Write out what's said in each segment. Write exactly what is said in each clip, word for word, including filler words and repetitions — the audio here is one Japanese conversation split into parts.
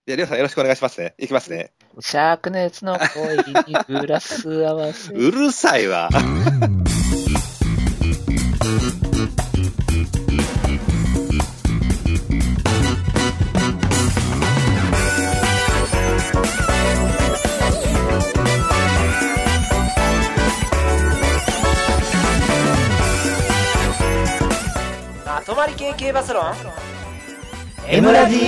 いや、りょうさんよろしくお願いしますね。いきますね。 灼熱の恋にグラス合わせ。 うるさいわ。 まとまり系系バスロン M ラジー。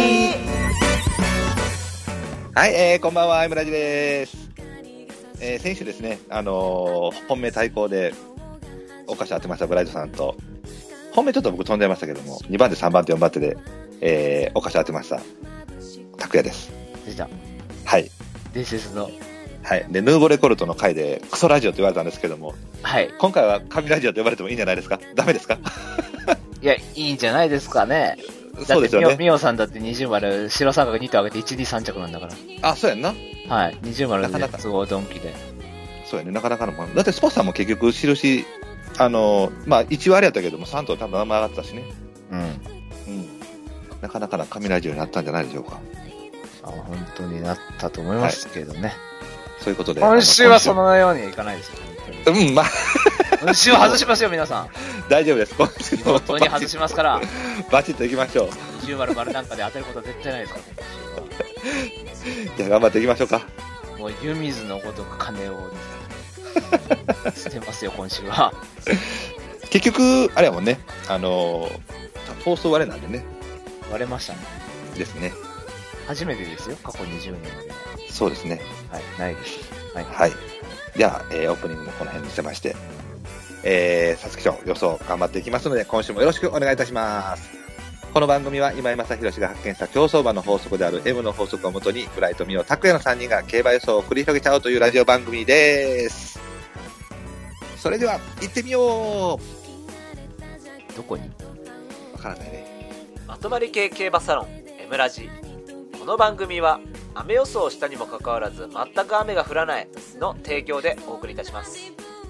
はい、えー、こんばんは、エムラジです。えー、先週ですね、あのー、本命対抗でお菓子当てましたブライトさんと、本命ちょっと僕飛んでましたけども、にばん手、さんばん手、よんばん手で、えー、お菓子当てました、拓也です。 出た。 はい。 伝説の。 はい。で、ヌーボレコルトの回でクソラジオって言われたんですけども、 はい。 今回は神ラジオと呼ばれてもいいんじゃないですか？ダメですか？ いや、いいんじゃないですかね。 そうですよね。 だってミオさんだってにじゅう丸、白三角にと上げていち、に、さん着なんだから。 あ、そうやんな。 はい。にじゅう丸なかなかで都合ドンキで。 そうやね、なかなかのもん。だってスポッサーも結局印、あのー、まあいち割やったけどもさん頭多分名前上がってたしね。 うん。うん。 なかなかな神ラジオになったんじゃないでしょうか。 あ、本当になったと思いますけどね。はい、 そういうことで。 今週はそのようにいかないですよ。 うん、まあ。 今週は外しますよ、皆さん。 大丈夫です。今週本当に外しますから。 バチッといきましょう。 にじゅう丸丸なんかで当てることは絶対ないですから、今週は。じゃあ頑張っていきましょうか。 もう湯水のごとく金を捨てますよ、今週は。 結局、あれやもんね、あのー、放送割れなんでね。 割れましたね。 ですね。 初めてですよ、過去にじゅうねんまでは。 そうですね。 はい、ないです。はい。 はい。じゃあ、えー、オープニングもこの辺にしてまして、えー、さつきちゃん予想頑張っていきますので、今週もよろしくお願いいたします。この番組は今井正弘が発見した競走馬の法則である M の法則をもとに、ブライト、ミオ、拓也のさんにんが競馬予想を繰り広げちゃおうというラジオ番組です。それでは、行ってみよう。 どこに？ わからないね。 まとまり系系バサロン M ラジ。この番組は雨予想をしたにもかかわらず全く雨が降らないの提供でお送りいたします。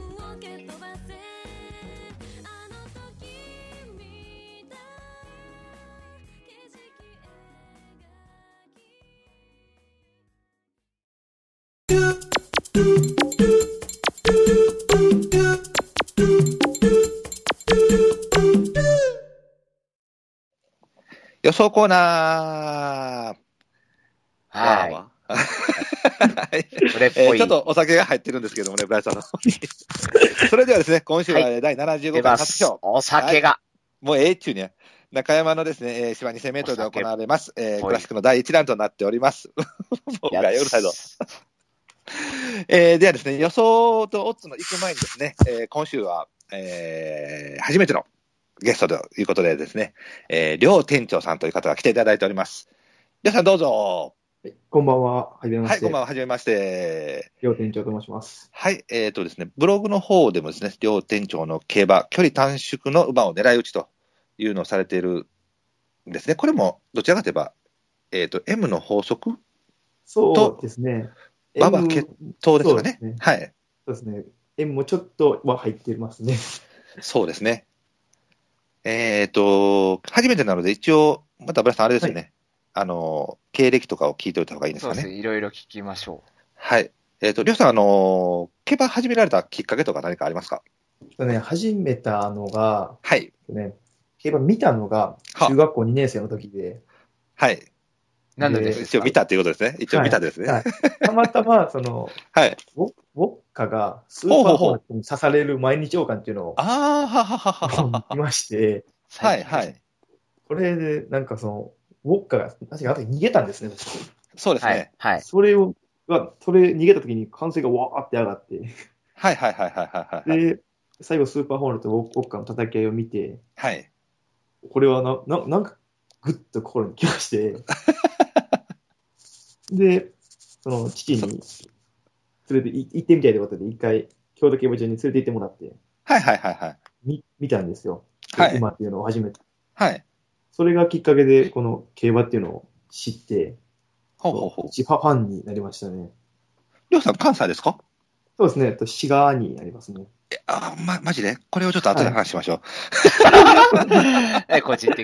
予想コーナー。 はい。 はい、それっぽい、えー、ちょっとお酒が入ってるんですけどもね、ブライトさんの方に。それではですね、今週はだいななじゅうごかい初勝。 お酒が。 はい、もうええっちゅうね。中山のですね、芝にせんメートルで行われます、えー、クラシックのだいいちだんとなっております。僕が夜サイド。えー、ではですね、予想とオッズの行く前にですね、えー、今週は、えー、初めてのゲストということでですね、えー、両店長さんという方が来ていただいております。皆さんどうぞ。 こんばんは。はじめまして。 はい、こんばんは。はじめまして。 両店長と申します。 はい、えっとですね、ブログの方でもですね、両店長の競馬、距離短縮の馬を狙い撃ちというのをされているんですね。これもどちらかといえば、えっと、M の法則そうですね。 馬場決闘ですかね。ね、はい。 そうですね。M もちょっとは入ってますね。 そうですね。えっと、初めてなので一応、またブラさんあれですよね。はい、あの、経歴とかを聞いておいた方がいいんですかね。 そうですね。いろいろ聞きましょう。 はい。えっと、りょうさん、あの、競馬始められたきっかけとか何かありますか？ ね、始めたのが、 はい。 ね、競馬見たのが中学校にねん生の時で。 はい。 なんでですか？ 一応見たっていうことですね。一応見たですね。 はいはい、たまたま、その、 はい。 ウォッカがスーパーホールに刺される毎日王冠っていうのを、 ああ、はははは。 見まして、 はいはい。 これで、なんかその、ウォッカが、確か逃げたんですね。 そうですね。 はい。はい、 それを、それ逃げた時に歓声がわーって上がって。 はいはいはいはいはい。 で、最後スーパーホールとウォッカの叩き合いを見て、 はい。 これはな、ななんか、ぐっと心に来まして、で、その父に連れて行ってみたいということで、一回、京都競馬場に連れて行ってもらって、 はいはいはいはい。 見、見たんですよ。 はい。 馬っていうのを初めて。 はい。 それがきっかけで、この競馬っていうのを知って、 ほうほうほう。 一ファンになりましたね。 りょうさん、関西ですか？ そうですね。と滋賀になりますね。 え、あ、ま、マジでこれをちょっと後で話しましょう。 はい、個人的に。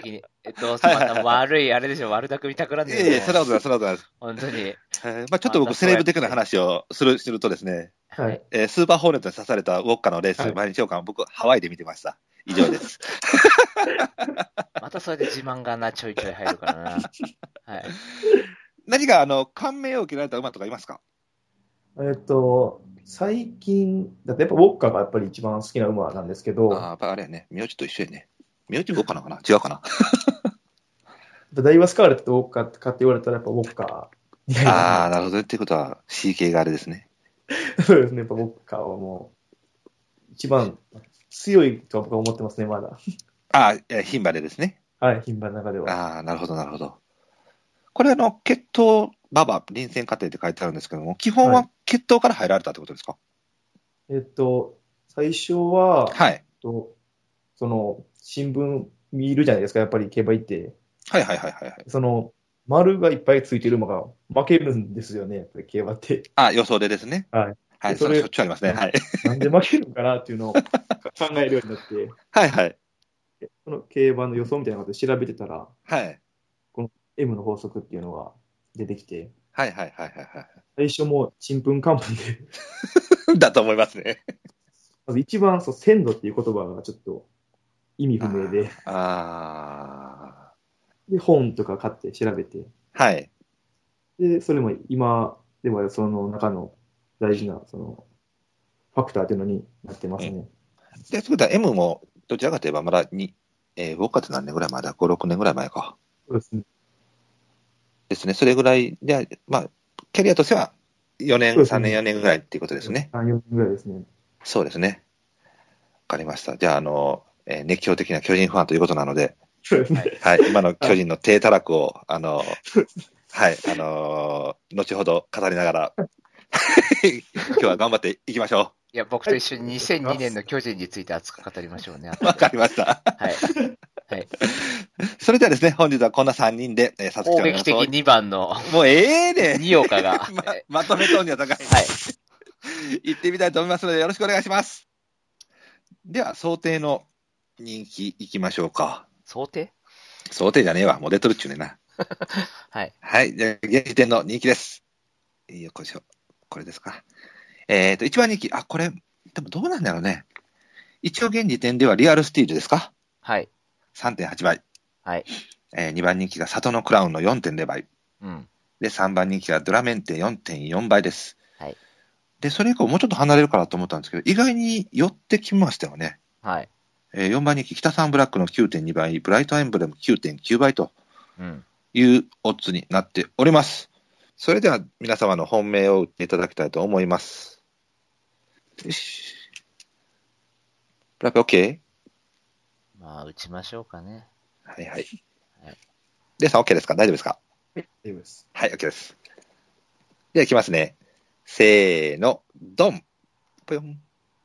えっと、また悪い、あれでしょ、悪巧みたくらんでる。 いやいや、そんなことない、そんなことないです。 本当に。 えーまあ、ちょっと僕、セレブ的な話をする、するとですね、 はい。 えースーパーホーネットに刺されたウォッカのレース、 はい、 毎日王冠、僕、ハワイで見てました。以上です。 またそれで自慢がな、ちょいちょい入るからな。はい。 何か、あの、感銘を受けられた馬とかいますか？ えっと、最近、だってやっぱウォッカがやっぱり一番好きな馬なんですけど、 ああ、やっぱあれやね、名字と一緒やね。名字ウォッカなのかな違うかなダイワスカーレットとウォッカって買って言われたらやっぱウォッカになりますね。 ああ、なるほど。っていうことは、シーケー があれですね。 そうですね、やっぱウォッカはもう、一番強いとは僕は思ってますね、まだ。 ああ、牝馬でですね。 はい、牝馬の中では。 ああ、なるほど、なるほど。これ、あの、血統馬場、臨戦過程って書いてあるんですけども、基本は血統から入られたってことですか？ えっと、最初は、 はい。 えっとその、新聞見るじゃないですか、やっぱり競馬行って。 はいはいはいはいはい。 その、丸がいっぱいついてる馬が負けるんですよね、やっぱり競馬って。 あ、予想でですね。 はい。 はい、 でそれそれしょっちゅうありますね。はい。 なんで負けるのかなっていうのを考えるようになって、 はいはい。 その競馬の予想みたいなことで調べてたら、 はい。 この エム の法則っていうのが出てきて、 はいはいはいはいは最初もうちんぷんかんぷんで、 い。だと思いますね。 まず一番そう鮮度っていう言葉がちょっと意味不明で、 あで、本とか買って調べて、 あ。はい。 で、それも今ではその中の大事なそのファクターっていうのになってますね。 で、そういうことは M も、どちらかといえばまだに、えー、ウォッカって何年ぐらい前だ ?ご、ろくねんぐらい前か。 そうですね。 ですね。それぐらいで、まあ、キャリアとしてはよねん、さんねん、よねんぐらいっていうことですね。 さん、よねんぐらいですね。 そうですね。わかりました。じゃあ、あの、えー熱狂的な巨人ファンということなので、 そうですね。 はい、今の巨人の低たらくを、あの、はい、あのー後ほど語りながら、今日は頑張っていきましょいや、僕と一緒ににせんにねんの巨人について熱く語りましょうね。 う。わかりました。 はい。はい。 それではですね、本日はこんなさんにんで、えー、さつきちゃんの予攻撃的想にばんのもうええねに岡が、 ま、まとめとんには高い。 はい。 行ってみたいと思いますので、よろしくお願いします。では、想定の人気いきましょうか。 想定想定じゃねえわ。もう出とるっちゅうねんな。 はい。 はい。じゃあ、現時点の人気です。いいよ、これしょ。これですか。えっ、ー、と、一番人気。あ、これ、でもどうなんだろうね。一応現時点ではリアルスティールですか？ はい。 さんてんはちばい。 はい。 えー、にばん人気が里のクラウンの よんてんゼロ 倍。 うん。 で、さんばん人気がドラメンテ よんてんよん 倍です。 はい。 で、それ以降もうちょっと離れるかなと思ったんですけど、意外に寄ってきましたよね。 はい。 えー、よんばん人気、北サンブラックの きゅうてんに 倍、ブライトエンブレム きゅうてんきゅう 倍というオッズになっております。それでは皆様の本命を打っていただきたいと思います。よし。ブラック OK？ まあ、打ちましょうかね。 はいはい。 はい。 レイさん OK ですか？大丈夫ですか？ 大丈夫です。 はい、OK です。では、いきますね。せーの、ドン。ぽよん。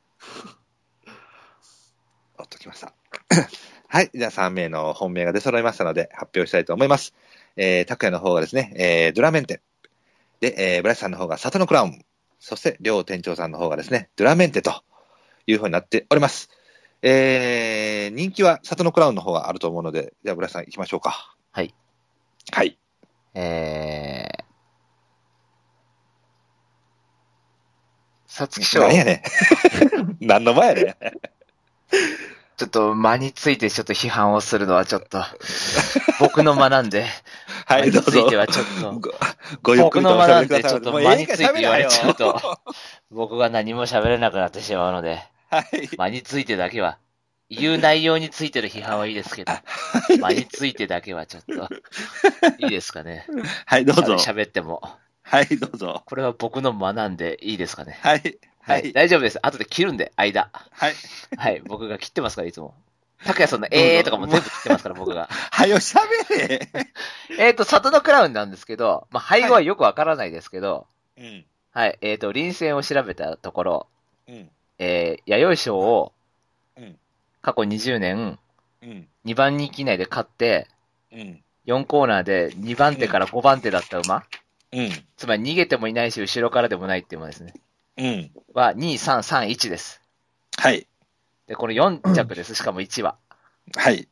おっと、きました。はい。じゃあ、さん名の本命が出揃いましたので、発表したいと思います。えー、拓也の方がですね、えー、ドラメンテ。で、えー、ブラシさんの方が里のクラウン。そして、両店長さんの方がですね、ドラメンテという風になっております。えー、人気は里のクラウンの方があると思うので、じゃあ、ブラシさん行きましょうか。 はい。 はい。 えー、皐月賞。 何やねん。何の前やねん。 ちょっと間についてちょっと批判をするのはちょっと、僕の間なんで、 はい、どうぞ。 間についてはちょっと、 ご、ごゆっくりとおしゃべりください。 僕の間なんでちょっと間について言われちゃうと、僕が何も喋れなくなってしまうので、 はい。 間についてだけは、言う内容についてる批判はいいですけど、間についてだけはちょっと、いいですかね。 はい、どうぞ。 喋っても。 はい、どうぞ。 これは僕の間なんでいいですかね。 はい。 はい、大丈夫です。後で切るんで、間。 はい。 はい、僕が切ってますから、いつも。拓也さんのえーとかも全部切ってますから、僕が。 はよ、喋れ。 えっと、里のクラウンなんですけど、まあ、配合はよくわからないですけど、 はい、 はい、えっと、臨戦を調べたところ、 うん、 えー、弥生賞を、 うん、 過去にじゅうねん、 うん、 にばん人気以内で勝って、 うん、よんコーナーでにばん手からごばん手だった馬、 うん、 つまり逃げてもいないし、後ろからでもないっていう馬ですね。 うん。 は、に、さん、さん、いちです。 はい。 で、このよん着です。しかもいちは。 はい。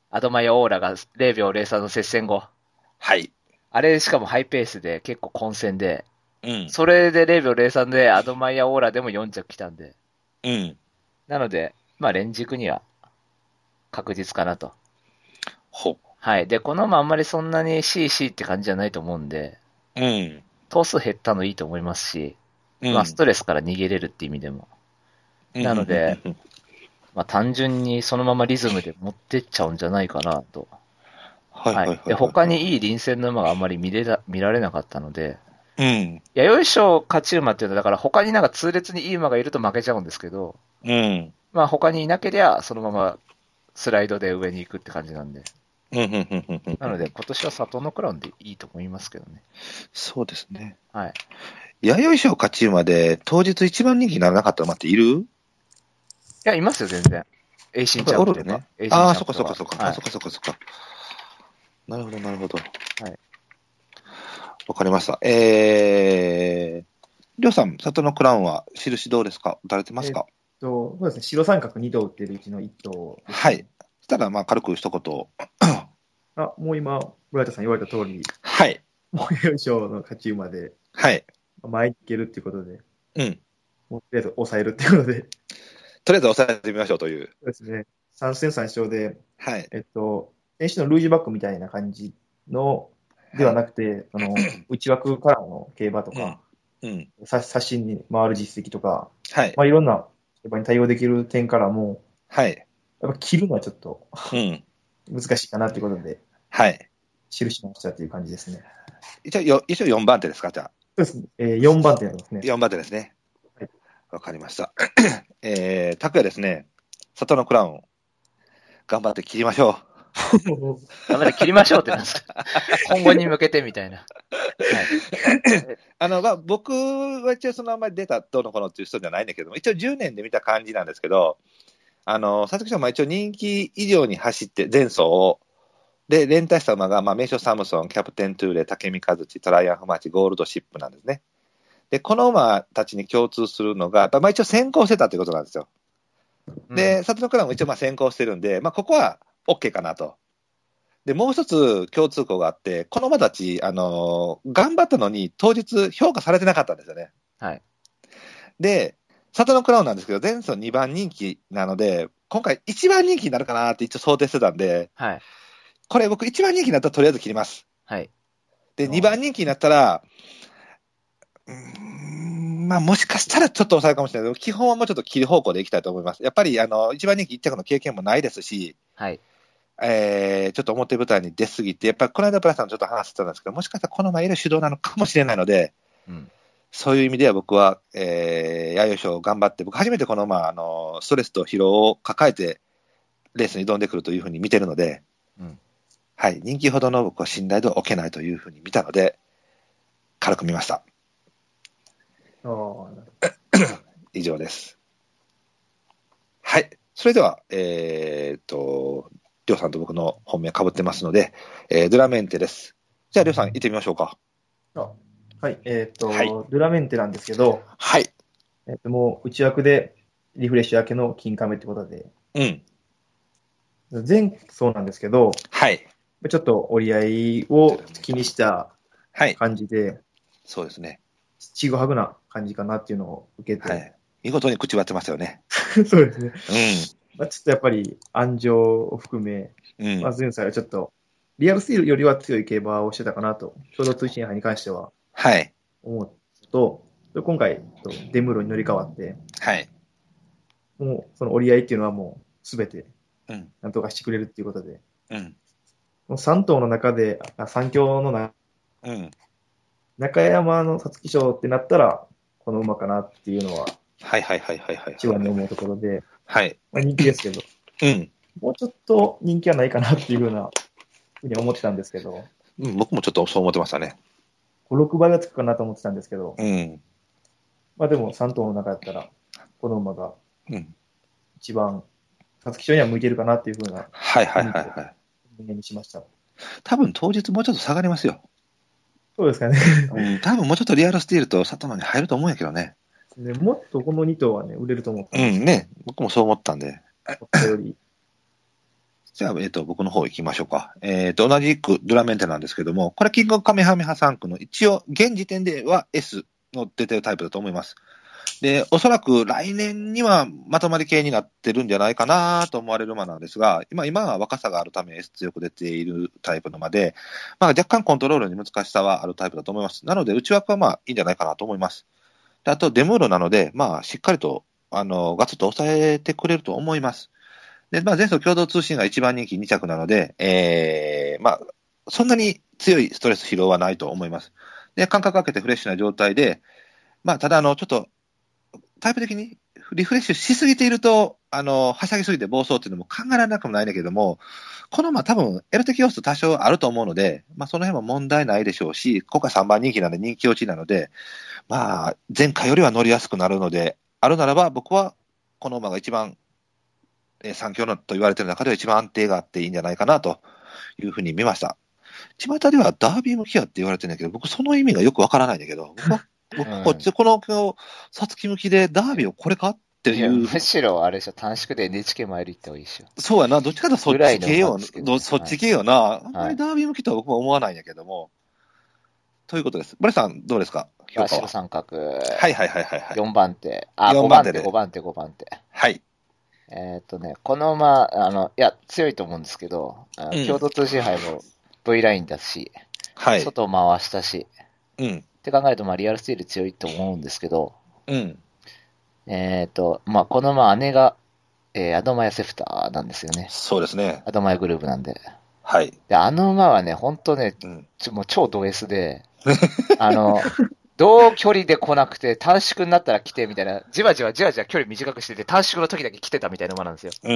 アドマイヤオーラがれいびょうぜろさんの接戦後。 はい。 あれしかもハイペースで結構混戦で、 うん。 それでれいびょうぜろさんでアドマイヤオーラでもよん着来たんで。 うん。 なので、まあ連軸には確実かなと。 ほう。 はい。で、この馬あんまりそんなに シーシー って感じじゃないと思うんで、 うん。 頭数減ったのいいと思いますし、 うん、 まあストレスから逃げれるって意味でも。なので、まあ単純にそのままリズムで持ってっちゃうんじゃないかなと。 はいはいはい、はい。 で、他にいい臨戦の馬があんまり見れら見られなかったので、 うん。 弥生賞勝ち馬っていうのは、だから他になんか痛烈にいい馬がいると負けちゃうんですけど、 うん。 まあ他にいなければそのままスライドで上に行くって感じなんで。なので今年は里のクラウンでいいと思いますけどね。 そうですね。 はい。 弥生賞勝ち馬で当日一番人気にならなかった馬っている？いや、いますよ、全然。エイシンチャンプね。 ああ、そっかそっかそっか。 はい、 そっかそっかそっか。なるほど、なるほど。はい。わかりました。えー、りょうさん、里のクラウンは印どうですか？打たれてますか？ えっと、そうですね、白三角に頭打ってるうちのいっ頭、ね。 はい。そしたら、まあ、軽く一言。 あ、もう今、ブライトさん言われた通り、 はい。 もう優勝の勝ち馬で、 はい。 前に行けるっていうことで、 うん。 もうとりあえず抑えるっていうことで。 とりあえず抑えてみましょうという。 そうですね。さん戦さん勝で、 はい。 えっと、先週のルージュバックみたいな感じの、ではなくて、あの、内枠からの競馬とか、 うん。 刷新に回る実績とか、 はい。 まあ、いろんな競馬に対応できる点からも、 はい。 やっぱ切るのはちょっと、 うん。 難しいかなということで、 はい。 印ましたという感じですね。 一応よ、一応よんばん手ですか、じゃあ。 そうですね。えー、よんばん手ですね。 よんばん手ですね。 はい。 わかりました。えー、拓也ですね、里のクラウン、頑張って切りましょう。 頑張って切りましょうってなんですか？今後に向けてみたいな。はい。 あの、まあ、僕は一応そのあんまり出たどうのこうのっていう人じゃないんだけども、一応じゅうねんで見た感じなんですけど、あの、佐々木さんも一応人気以上に走って前走を、で、連帯した馬が、まあ、名将サムソン、キャプテントゥーレ、竹見和地、トライアンフマーチ、ゴールドシップなんですね。で、この馬たちに共通するのが、やっぱまあ一応先行してたということなんですよ。で、里のクラウンも一応まあ先行してるんで、まあ、ここは OK かなと。で、もう一つ共通項があって、この馬たち、あのー、頑張ったのに当日評価されてなかったんですよね。 はい。 で、里のクラウンなんですけど、前走にばん人気なので、今回いちばん人気になるかなって一応想定してたんで、 はい。 これ僕いちばん人気になったらとりあえず切ります。 はい。 で、にばん人気になったら、うーん、まあもしかしたらちょっと抑えるかもしれないけど、基本はもうちょっと切る方向でいきたいと思います。やっぱりあのいちばん人気いっ着の経験もないですし、 はい。 えー、ちょっと表舞台に出すぎて、やっぱりこの間プラスさんとちょっと話してたんですけど、もしかしたらこの前いる主導なのかもしれないので、 うん、 そういう意味では僕は、えー、弥生賞頑張って、僕初めてこの、まあ、あの、ストレスと疲労を抱えてレースに挑んでくるというふうに見てるので、 うん、 はい、人気ほどの僕は信頼度を置けないというふうに見たので、軽く見ました。以上です。はい。それでは、えー、っと、りょうさんと僕の本命被ってますので、えー、ドゥラメンテです。じゃあ、りょうさん行ってみましょうか。 あはい。えっ、ー、と、 はい、 ドゥラメンテなんですけど、 はい。 えっ、ー、と、もう内枠でリフレッシュ明けの金亀ってことで、 うん。 前そうなんですけど、 はい。 ちょっと折り合いを気にした感じで、はい、 そうですね。 ちぐはぐな感じかなっていうのを受けて、はい、 見事に口割ってましたよね。 そうですね。 うん。 まあ、ちょっとやっぱり安城を含め、うん、まあ、前歳はちょっとリアルスティールよりは強い競馬をしてたかなと、共同通信杯に関しては思うと、はい、今回デムロに乗り換わって、 はい、 もうその折り合いっていうのはもうすべてなんとかしてくれるっていうことで、うん、もうさん頭の中で、あさん強の中、うん、中山の皐月賞ってなったらこの馬かなっていうのは、 はいはいはいはいはい。 一番に思うところで、 はい。 まあ、人気ですけど、うん。もうちょっと人気はないかなっていうふうな、ふうに思ってたんですけど。 うん、僕もちょっとそう思ってましたね。 ご、ろくばいはつくかなと思ってたんですけど。 うん。 まあでもさん頭の中だったら、この馬が、一番、皐月賞には向いてるかなっていうふうな。 はいはいはいはい。 にしました。 多分当日もうちょっと下がりますよ。 そうですかね。 うん、多分もうちょっとリアルスティールと里野に入ると思うんやけどね。 ね、もっとこのに頭はね、売れると思ったんです。うんね、僕もそう思ったんで。 こっちより。 じゃあ、えっと、僕の方行きましょうか。えっと、同じくドラメンテなんですけども、これ、キングオブカメハメハさん区の一応、現時点では S の出てるタイプだと思います。で、おそらく来年にはまとまり系になってるんじゃないかなと思われる馬なんですが、今、今は若さがあるため S 強く出ているタイプの馬で、まあ若干コントロールに難しさはあるタイプだと思います。なので、内枠はまあいいんじゃないかなと思います。であと、デムーロなので、まあしっかりと、あの、ガツッと抑えてくれると思います。で、まあ前走共同通信が一番人気に着なので、えー、まあ、そんなに強いストレス疲労はないと思います。で、間隔空けてフレッシュな状態で、まあ、ただ、あの、ちょっと、タイプ的にリフレッシュしすぎていると、あの、はしゃぎすぎて暴走っていうのも考えられなくもないんだけども、このまあ多分、エロ的要素多少あると思うので、まあその辺も問題ないでしょうし、今回さんばん人気なんで人気落ちなので、まあ、前回よりは乗りやすくなるので、あるならば僕はこの馬が一番、えー、三強のと言われている中では一番安定があっていいんじゃないかなというふうに見ました。巷ではダービー向きやって言われてるんだけど、僕その意味がよくわからないんだけど、僕は僕こっち、この、さつき向きでダービーをこれかっていう。 むしろ、あれでしょ、短縮で エヌエイチケー 参り行った方がいいでしょ。 そうやな、どっちかというとそっち系よ、ね、そっち系よな、はい。あんまりダービー向きとは僕も思わないんだけども。はい、ということです。ブレさん、どうですか？ 評価は白三角。 はいはいはいはい、はい。 よんばん手。あ、ごばん手、ごばん手、ごばん手。 はい。 えっとね、この馬、あの、いや、強いと思うんですけど、うん、共同通信杯も V ラインだし、はい、外を回したし、うん。って考えると、まあ、リアルスティール強いと思うんですけど、うん。えっ、ー、と、まあ、このまあ、姉が、えー、アドマヤセフターなんですよね。 そうですね。 アドマヤグループなんで。 はい。 で、あの馬はね、ほんとね、うん、ちょもう超ド S で、あの、同距離で来なくて、短縮になったら来て、みたいな、じわじわじわじわ距離短くしてて、短縮の時だけ来てたみたいな馬なんですよ。うん、うん。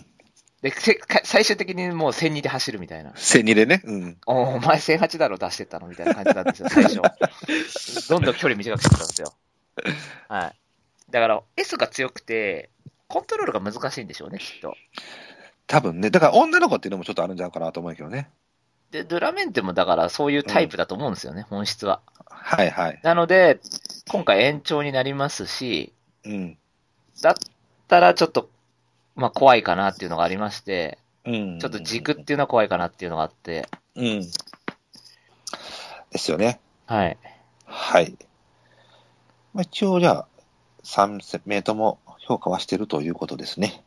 で、最終的にもうせんにで走るみたいな。 せんにでね。うん。 お, お前せんはちだろ出してったのみたいな感じなんですよ、最初。どんどん距離短くしてたんですよ。はい。だから、S が強くて、コントロールが難しいんでしょうね、きっと。 多分ね。だから女の子っていうのもちょっとあるんじゃないかなと思うけどね。 で、ドラメンテもだからそういうタイプだと思うんですよね、うん、本質は。 はいはい。 なので、今回延長になりますし、 うん。 だったらちょっと、まあ怖いかなっていうのがありまして、 うん、 ちょっと軸っていうのは怖いかなっていうのがあって。 うん。ですよね。 はい。 はい。まあ、一応じゃあ、さん名とも評価はしているということですね。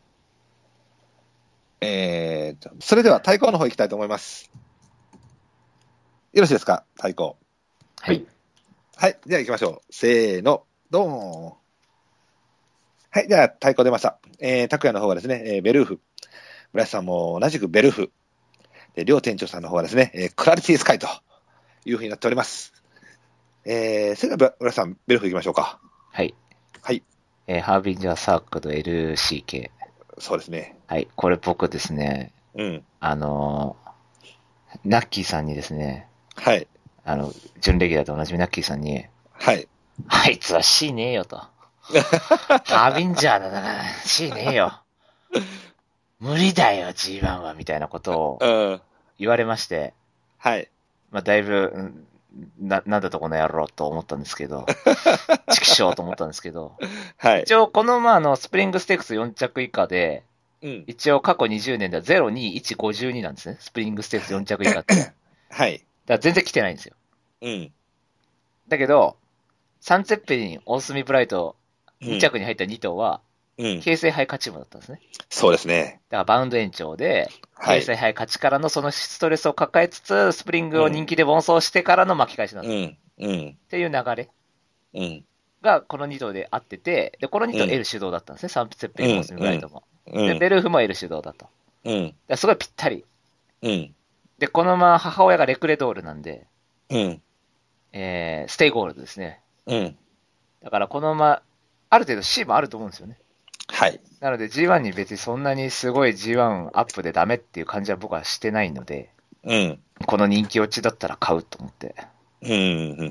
えー、それでは対抗の方行きたいと思います。よろしいですか、対抗。 はい。 はい。じゃあ行きましょう。せーの、ドーン。はい。じゃあ対抗出ました。えー、拓也の方はですね、えー、ベルーフ。村瀬さんも同じくベルーフ。で、両店長さんの方はですね、えー、クラリティスカイというふうになっております。えー、それでは村瀬さん、ベルーフ行きましょうか。 はい。 はい。 えー、ハービンジャーサークル エルシーケー。 そうですね。 はい。これ僕ですね、 うん。 あのー、ナッキーさんにですね、 はい。 あの、準レギュラーと同じみナッキーさんに、 はい。 あいつは C ねえよと。ハービンジャーだな、C ねえよ。無理だよ、ジーワン は、みたいなことを言われまして、 うん、はい。 まあ、だいぶ、な、なんだとこの野郎と思ったんですけど、チキショーと思ったんですけど、 はい。 一応、この、まあ、あの、スプリングステークスよん着以下で、 うん、 一応過去にじゅうねんではゼロ、に、いち、ごじゅうになんですね。スプリングステークスよん着以下って。 はい。 だから全然来てないんですよ。 うん。 だけど、サンツェッペリン、オースミブライト、に着に入ったに頭は、うん、京成杯勝ち馬だったんですね。 そうですね。 だからバウンド延長で、京成杯勝ちからのそのストレスを抱えつつ、スプリングを人気で奔走してからの巻き返しなんです。うん。うん。っていう流れ。うん。が、このに頭で合ってて、で、このに頭 L 主導だったんですね。サンツェッペリン、オースミブライトも。うん。で、ベルーフも L 主導だと。うん。だすごいぴったり。うん。で、このまま母親がレクレドールなんで、うん。えー、ステイゴールドですね。うん。だからこのまま、ある程度 C もあると思うんですよね。 はい。 なので ジーワン に別にそんなにすごい ジーワン アップでダメっていう感じは僕はしてないので、うん。この人気落ちだったら買うと思って。うん。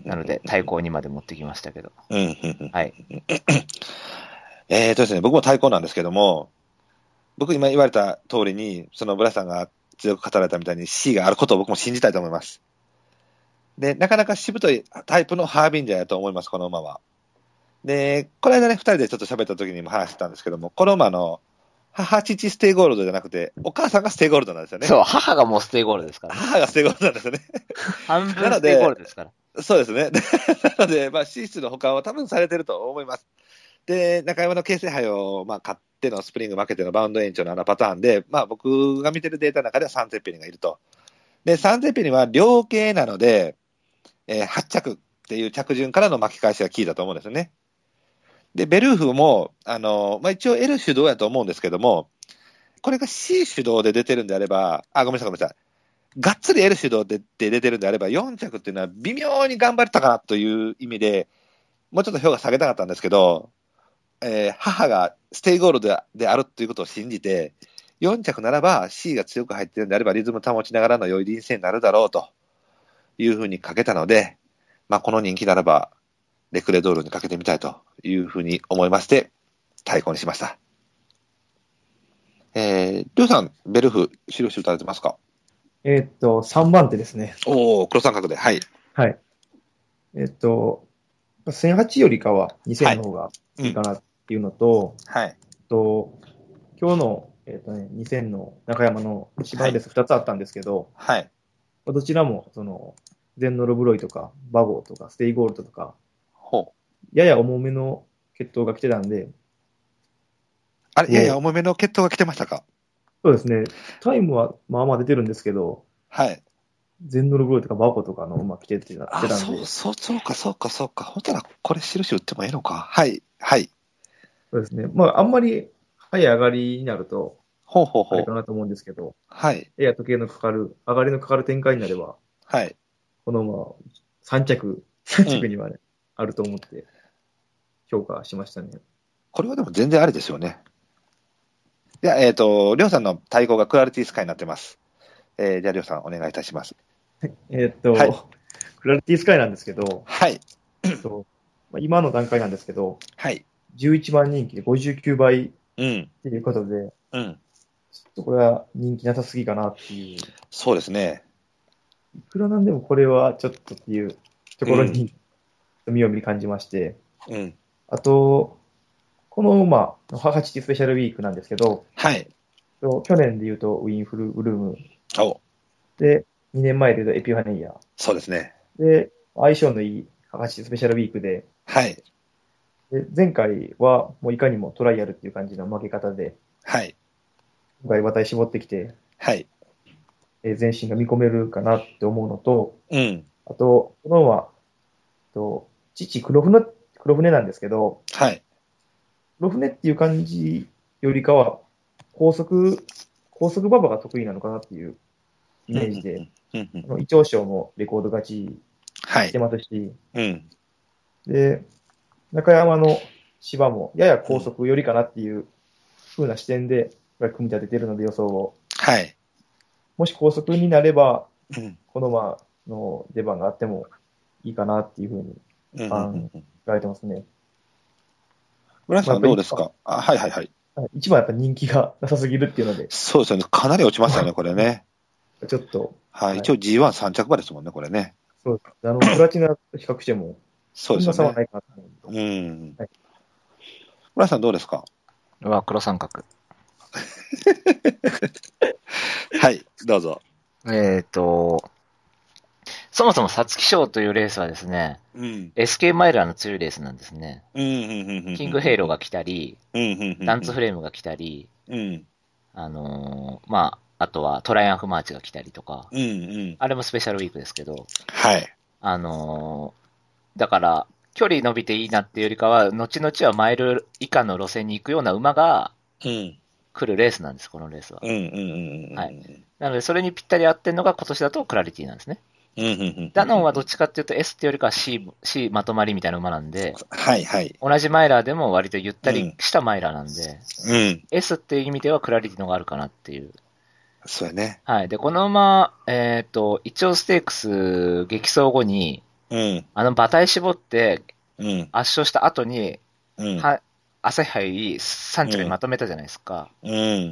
なので対抗にまで持ってきましたけど。うん。はい。 えーとですね、僕も対抗なんですけども、僕今言われた通りに、そのブラさんが強く語られたみたいに C があることを僕も信じたいと思います。で、なかなかしぶといタイプのハービンジャーやと思います、この馬は。で、この間ね、二人でちょっと喋った時にも話してたんですけども、この馬の、 母、父、ステイゴールドじゃなくて、お母さんがステイゴールドなんですよね。 そう、母がもうステイゴールドですから、 ね。母がステイゴールドなんですよね。 半分ステイゴールドですから。 そうですね。なので、まあ、シースの保管は多分されてると思います。で、中山の形成杯を、まあ、買ってのスプリング負けてのバウンド延長のあのパターンで、まあ、僕が見てるデータの中ではサンゼッペリンがいると。で、サンゼッペリンは両系なので、えー、はち着っていう着順からの巻き返しがキーだと思うんですよね。で、ベルーフも、あの、まあ、一応 L 主導やと思うんですけども、これが C 主導で出てるんであれば、あ、ごめんなさい、ごめんなさい。がっつり L 主導で出てるんであれば、よん着っていうのは微妙に頑張れたかなという意味で、もうちょっと評価下げたかったんですけど、えー、母がステイゴールド で, であるということを信じて、よん着ならば C が強く入ってるんであれば、リズム保ちながらの良い臨戦になるだろうというふうにかけたので、まあ、この人気ならば、レクレドールにかけてみたいというふうに思いまして、対抗にしました。えー、りょうさん、ベルフ、印打たれてますか？ えー、っと、さんばん手ですね。 おー、黒三角で、はい。 はい。えー、っと、せんはちよりかはにせんの方がいいかなっていうのと、 はい。うん、 と今日の、えー、っとね、にせんの中山の芝レースふたつあったんですけど、 はい。 どちらも、その、ゼンノルブロイとか、バゴーとか、ステイゴールドとか、 ほう。 やや重めの血統が来てたんで。 あれ、やや重めの血統が来てましたか？ そうですね。タイムはまあまあ出てるんですけど、 はい。 ゼンノルブロイとかバゴとかの馬来ててたんで。 あ、そう、そう、そうか、そうか、そうか。ほんたら、これ印打ってもいいのか。はい、はい。 そうですね。まあ、あんまり早い上がりになると、 ほうほうほう。 あれかなと思うんですけど、 はい。 やや時計のかかる、上がりのかかる展開になれば、 はい。 この馬はさん着、さん着にはね、うん、あると思って評価しましたね。 これはでも全然ありですよね。じゃあ、えっ、ー、と、りょうさんの対抗がクラリティスカイになってます。えー、じゃあ、りょうさんお願いいたします。 えっと、はい、クラリティスカイなんですけど、 はい。 えっと、今の段階なんですけど、 はい。 じゅういちばん人気でごじゅうきゅうばいっていうことで、 うん。ちょっとこれは人気なさすぎかなっていう。 そうですね。 いくらなんでもこれはちょっとっていうところに、うん、見を見感じまして、 うん。 あと、この馬、母父スペシャルウィークなんですけど、 はい。 去年で言うとウィンフルブルーム。 おで、にねんまえで言うとエピファネイア。 そうですね。 で、相性のいい母父スペシャルウィークで、 はい。 で前回はもういかにもトライアルっていう感じの負け方で、 はい。 今回馬体絞ってきて、 はい。 え前進が見込めるかなって思うのと、 うん。 あと、この馬、と父黒船、黒船なんですけど、 はい。 黒船っていう感じよりかは、高速、高速馬場が得意なのかなっていうイメージで、伊調賞もレコード勝ちしてますし、 はい、うん、 で、中山の芝もやや高速よりかなっていう風な視点で組み立てているので予想を。 はい。 もし高速になれば、 うん、 この馬の出番があってもいいかなっていう風に考えてますね。 村さんどうですか？あ、はいはいはい。 一番やっぱ人気がなさすぎるっていうので。 そうですよね。かなり落ちましたよね、これね。 ちょっと。 はい。はい、一応 ジーワンさん 着馬ですもんね、これね。 そうです。あの、プラチナと比較しても、 そうですよね。 そんな差はないかなと思う。うん。はい、村さんどうですか？ うわ、黒三角。 はい、どうぞ。 えっと、そもそも皐月賞というレースはですね、うん、エスケー マイラーの強いレースなんですね。キングヘイローが来たり、ダンツフレームが来たり、うん、あのー、まあ、あとはトライアンフマーチが来たりとか、うんうん、あれもスペシャルウィークですけど、 はい。 あのー、だから、距離伸びていいなっていうよりかは、後々はマイル以下の路線に行くような馬が、来るレースなんです、このレースは。はい。なので、それにぴったり合ってるのが今年だとクラリティなんですね。ダノンはどっちかっていうと S っていうよりかは C、C まとまりみたいな馬なんで、 はいはい。 同じマイラーでも割とゆったりしたマイラーなんで、 うん、 S っていう意味ではクラリティのがあるかなっていう。 そうやね。 はい。で、この馬、えっ、ー、と、一応ステークス激走後に、うん、あの馬体絞って、圧勝した後に、うん、は朝日杯さん着にまとめたじゃないですか。うん。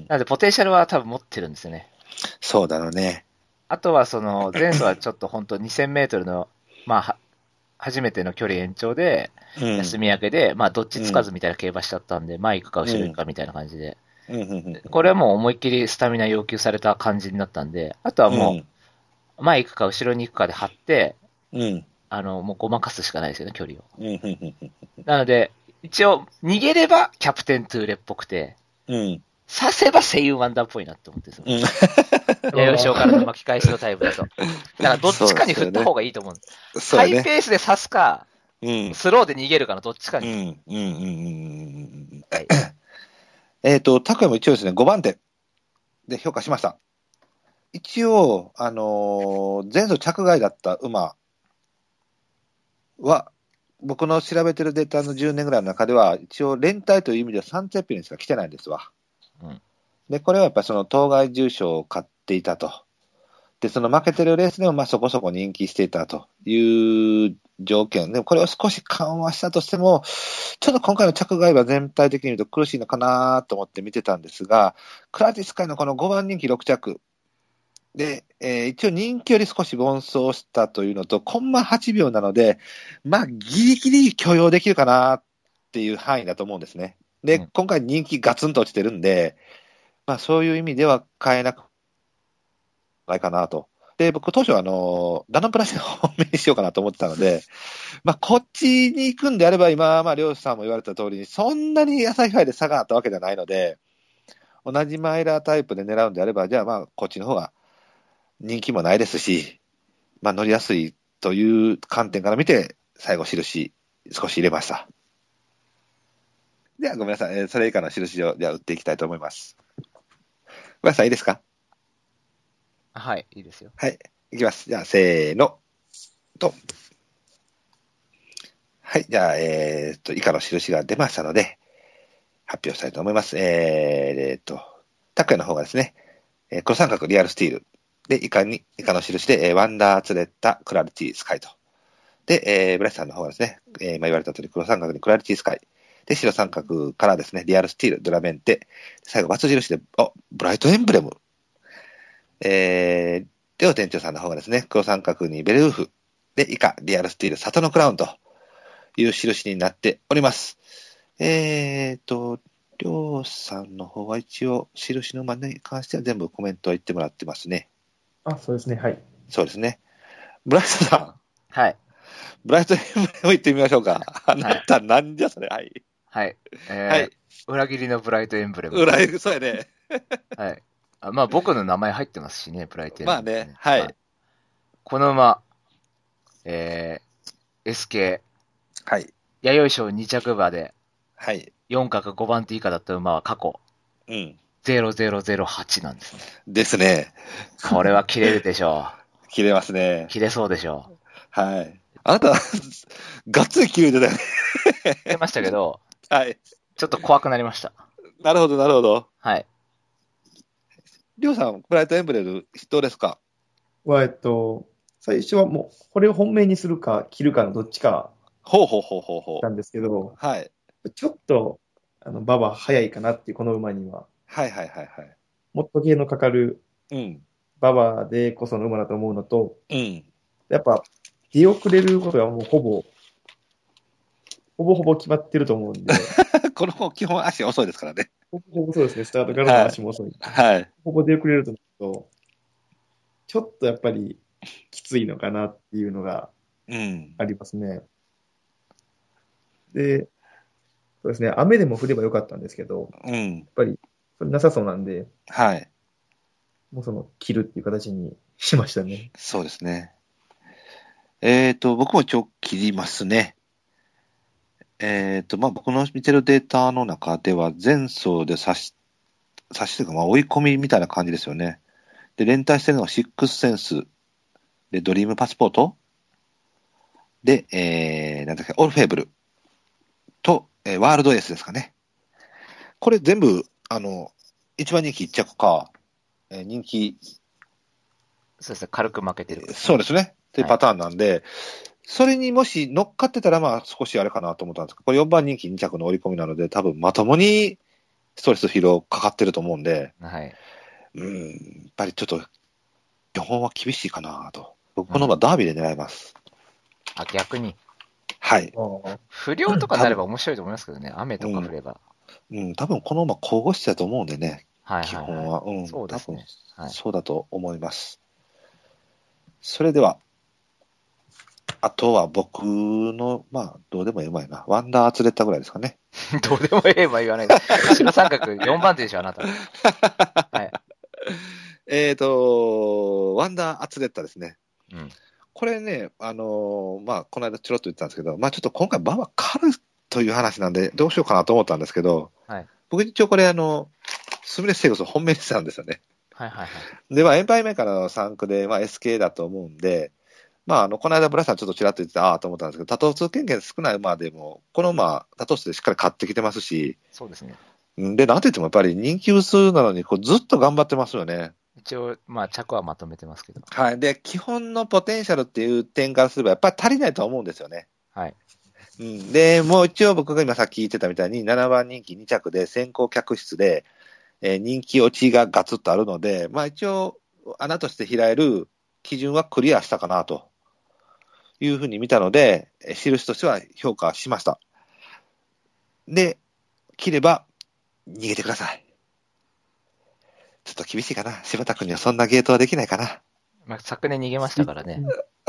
なので、ポテンシャルは多分持ってるんですよね。 そうだろうね。 あとは、その、前走はちょっと本当にせんメートルの、まあ、は、初めての距離延長で、休み明けで、うん、まあ、どっちつかずみたいな競馬しちゃったんで、うん、前行くか後ろ行くかみたいな感じで。 これはもう思いっきりスタミナ要求された感じになったんで、あとはもう、前行くか後ろに行くかで張って、うん、あの、もうごまかすしかないですよね、距離を。なので、一応、逃げればキャプテントゥーレっぽくて、うん、刺せば声優ワンダーっぽいなって思ってるんですよ。弥生賞からの巻き返しのタイプだと。だからどっちかに振った方がいいと思うんです。ですね、ハイペースで刺すか、うん、スローで逃げるかのどっちかに。うん、うん、うん、うん。 はい。えっと、拓也も一応ですね、ごばんてで評価しました。一応、あのー、前走着外だった馬は、僕の調べてるデータのじゅうねんぐらいの中では、一応連帯という意味ではさんチャンピオンしか来てないんですわ。うん、で、これはやっぱりその当該重賞を買っていたと。で、その負けてるレースでもまあそこそこ人気していたという条件で、これを少し緩和したとしても、ちょっと今回の着外は全体的に見ると苦しいのかなと思って見てたんですが、クラティス界のこのごばん人気ろく着で、えー、一応人気より少し凡走したというのと、コンマはちびょうなので、まあギリギリ許容できるかなっていう範囲だと思うんですね。で、うん、今回人気ガツンと落ちてるんで、まあそういう意味では変えなくないかなと。で、僕当初はあの、ダノンプラスの本命にしようかなと思ってたので、まあこっちに行くんであれば今、まあ漁師さんも言われた通りに、そんなに朝日杯で差があったわけじゃないので、同じマイラータイプで狙うんであれば、じゃあまあこっちの方が人気もないですし、まあ乗りやすいという観点から見て、最後印少し入れました。ではごめんなさい、それ以下の印をじゃあ打っていきたいと思います。ごめんなさい、いいですか？ はい、いいですよ。 はい、いきます。じゃあ、せーの、と。はい、じゃあ、えー、っと、以下の印が出ましたので、発表したいと思います。えー、えー、っと、拓也の方がですね、えー、黒三角リアルスティール。で、以下に、以下の印で、えー、ワンダーツレッタクラリティスカイと。で、えー、ブラシさんの方がですね、えー、今言われた通り黒三角にクラリティスカイ。で、白三角からですね、リアルスティール、ドラメンテ。最後、バツ印で、あ、ブライトエンブレム。えー、レオ店長さんの方がですね、黒三角にベルウフ、で、以下、リアルスティール、サトノクラウンという印になっております。えーと、りょうさんの方は一応、印の馬に関しては全部コメントは言ってもらってますね。 あ、そうですね、はい。 そうですね。ブライトさん。 はい。 ブライトエンブレム言ってみましょうか。あなた、なんじゃそれ、はい。 はい。えー、はい。裏切りのブライトエンブレム。 裏切り、そうやね。 はい。あまあ僕の名前入ってますしね、ブライトエンブレム、 ね。まあね、はい。まあ、 この馬、えー、エスケー、 はい。 弥生賞に着馬で、 はい。 よん角ごばん手以下だった馬は過去、うん。ゼロゼロゼロはちなんですね。 ですね。 これは切れるでしょう。切れますね。 切れそうでしょう。 はい。あなた、がっつり切れてたよね。 切れましたけど、 はい。 ちょっと怖くなりました。 なるほど、なるほど。 はい。 りょうさん、ブライトエンブレム、どうですか？ は、えっと、最初はもう、これを本命にするか、切るかのどっちか、 ほうほうほうほうほう。 なんですけど、 はい。 ちょっと、あの、馬場早いかなっていう、この馬には。 はいはいはいはい。 もっと系のかかる、うん。馬場でこその馬だと思うのと、うん。やっぱ、出遅れることがもうほぼ、ほぼほぼ決まってると思うんで。 この方、基本足遅いですからね。 ほぼほぼそうですね。スタートからの足も遅い。 はい。 ほぼ出遅れると思うと、ちょっとやっぱりきついのかなっていうのがありますね。うん、で、そうですね。雨でも降ればよかったんですけど、うん、やっぱりそれなさそうなんで、 はい。 もうその切るっていう形にしましたね。 そうですね。えっと、僕も一応切りますね。えっと、まあ、僕の見てるデータの中では、前走で差し、差しというか、まあ、追い込みみたいな感じですよね。で、連帯してるのがシックスセンス、で、ドリームパスポート、で、えー、なんだっけ、オルフェーブルと、えー、ワールドエースですかね。これ全部、あの、一番人気一着か、えー、人気。 そうですね、軽く負けてる、 ね。そうですね。っていうパターンなんで、はい、それにもし乗っかってたら、まあ少しあれかなと思ったんですけど、これよんばん人気に着の折り込みなので、多分まともにストレス疲労かかってると思うんで、 はい。 うん、やっぱりちょっと、基本は厳しいかなと。僕このままダービーで狙います。 うん、あ、逆に。 はい。 不良とかになれば面白いと思いますけどね、雨とか降れば。 うん、多分この馬、交互質だと思うんでね、 はいはいはい、 基本は。うん、 そうですね。 多分そうだと思います。それでは、あとは僕の、まあ、どうでもええ馬やな。ワンダーアツレッタぐらいですかね。 どうでもええ馬言わないで。白三角よんばん手でしょ、あなた。はい。 えっと、ワンダーアツレッタですね。 うん。 これね、あのー、まあ、この間ちょろっと言ったんですけど、まあ、ちょっと今回馬は狩るという話なんで、どうしようかなと思ったんですけど、 はい。 僕一応これ、あの、スミレステークス本命にしたんですよね。 はいはいはい。 で、まあ、エンパイ目からのさん区で、まあ、エスケー だと思うんで、まあ、あの、この間、ブラさんちょっとちらっと言ってた、ああと思ったんですけど、多頭数経験少ない馬でも、この馬、多頭数でしっかり勝ってきてますし、 そうですね。 で、なんといってもやっぱり人気薄なのに、こうずっと頑張ってますよね。 一応、まあ、着はまとめてますけど。 はい。で、基本のポテンシャルっていう点からすれば、やっぱり足りないとは思うんですよね。 はい。 うん。で、もう一応僕が今さっき言ってたみたいに、ななばん人気に着で先行客室で、えー、人気落ちがガツッとあるので、まあ一応、穴として開える基準はクリアしたかなというふうに見たので、印としては評価しました。で、切れば逃げてください。ちょっと厳しいかな。柴田君にはそんなゲートはできないかな。 まあ、昨年逃げましたからね。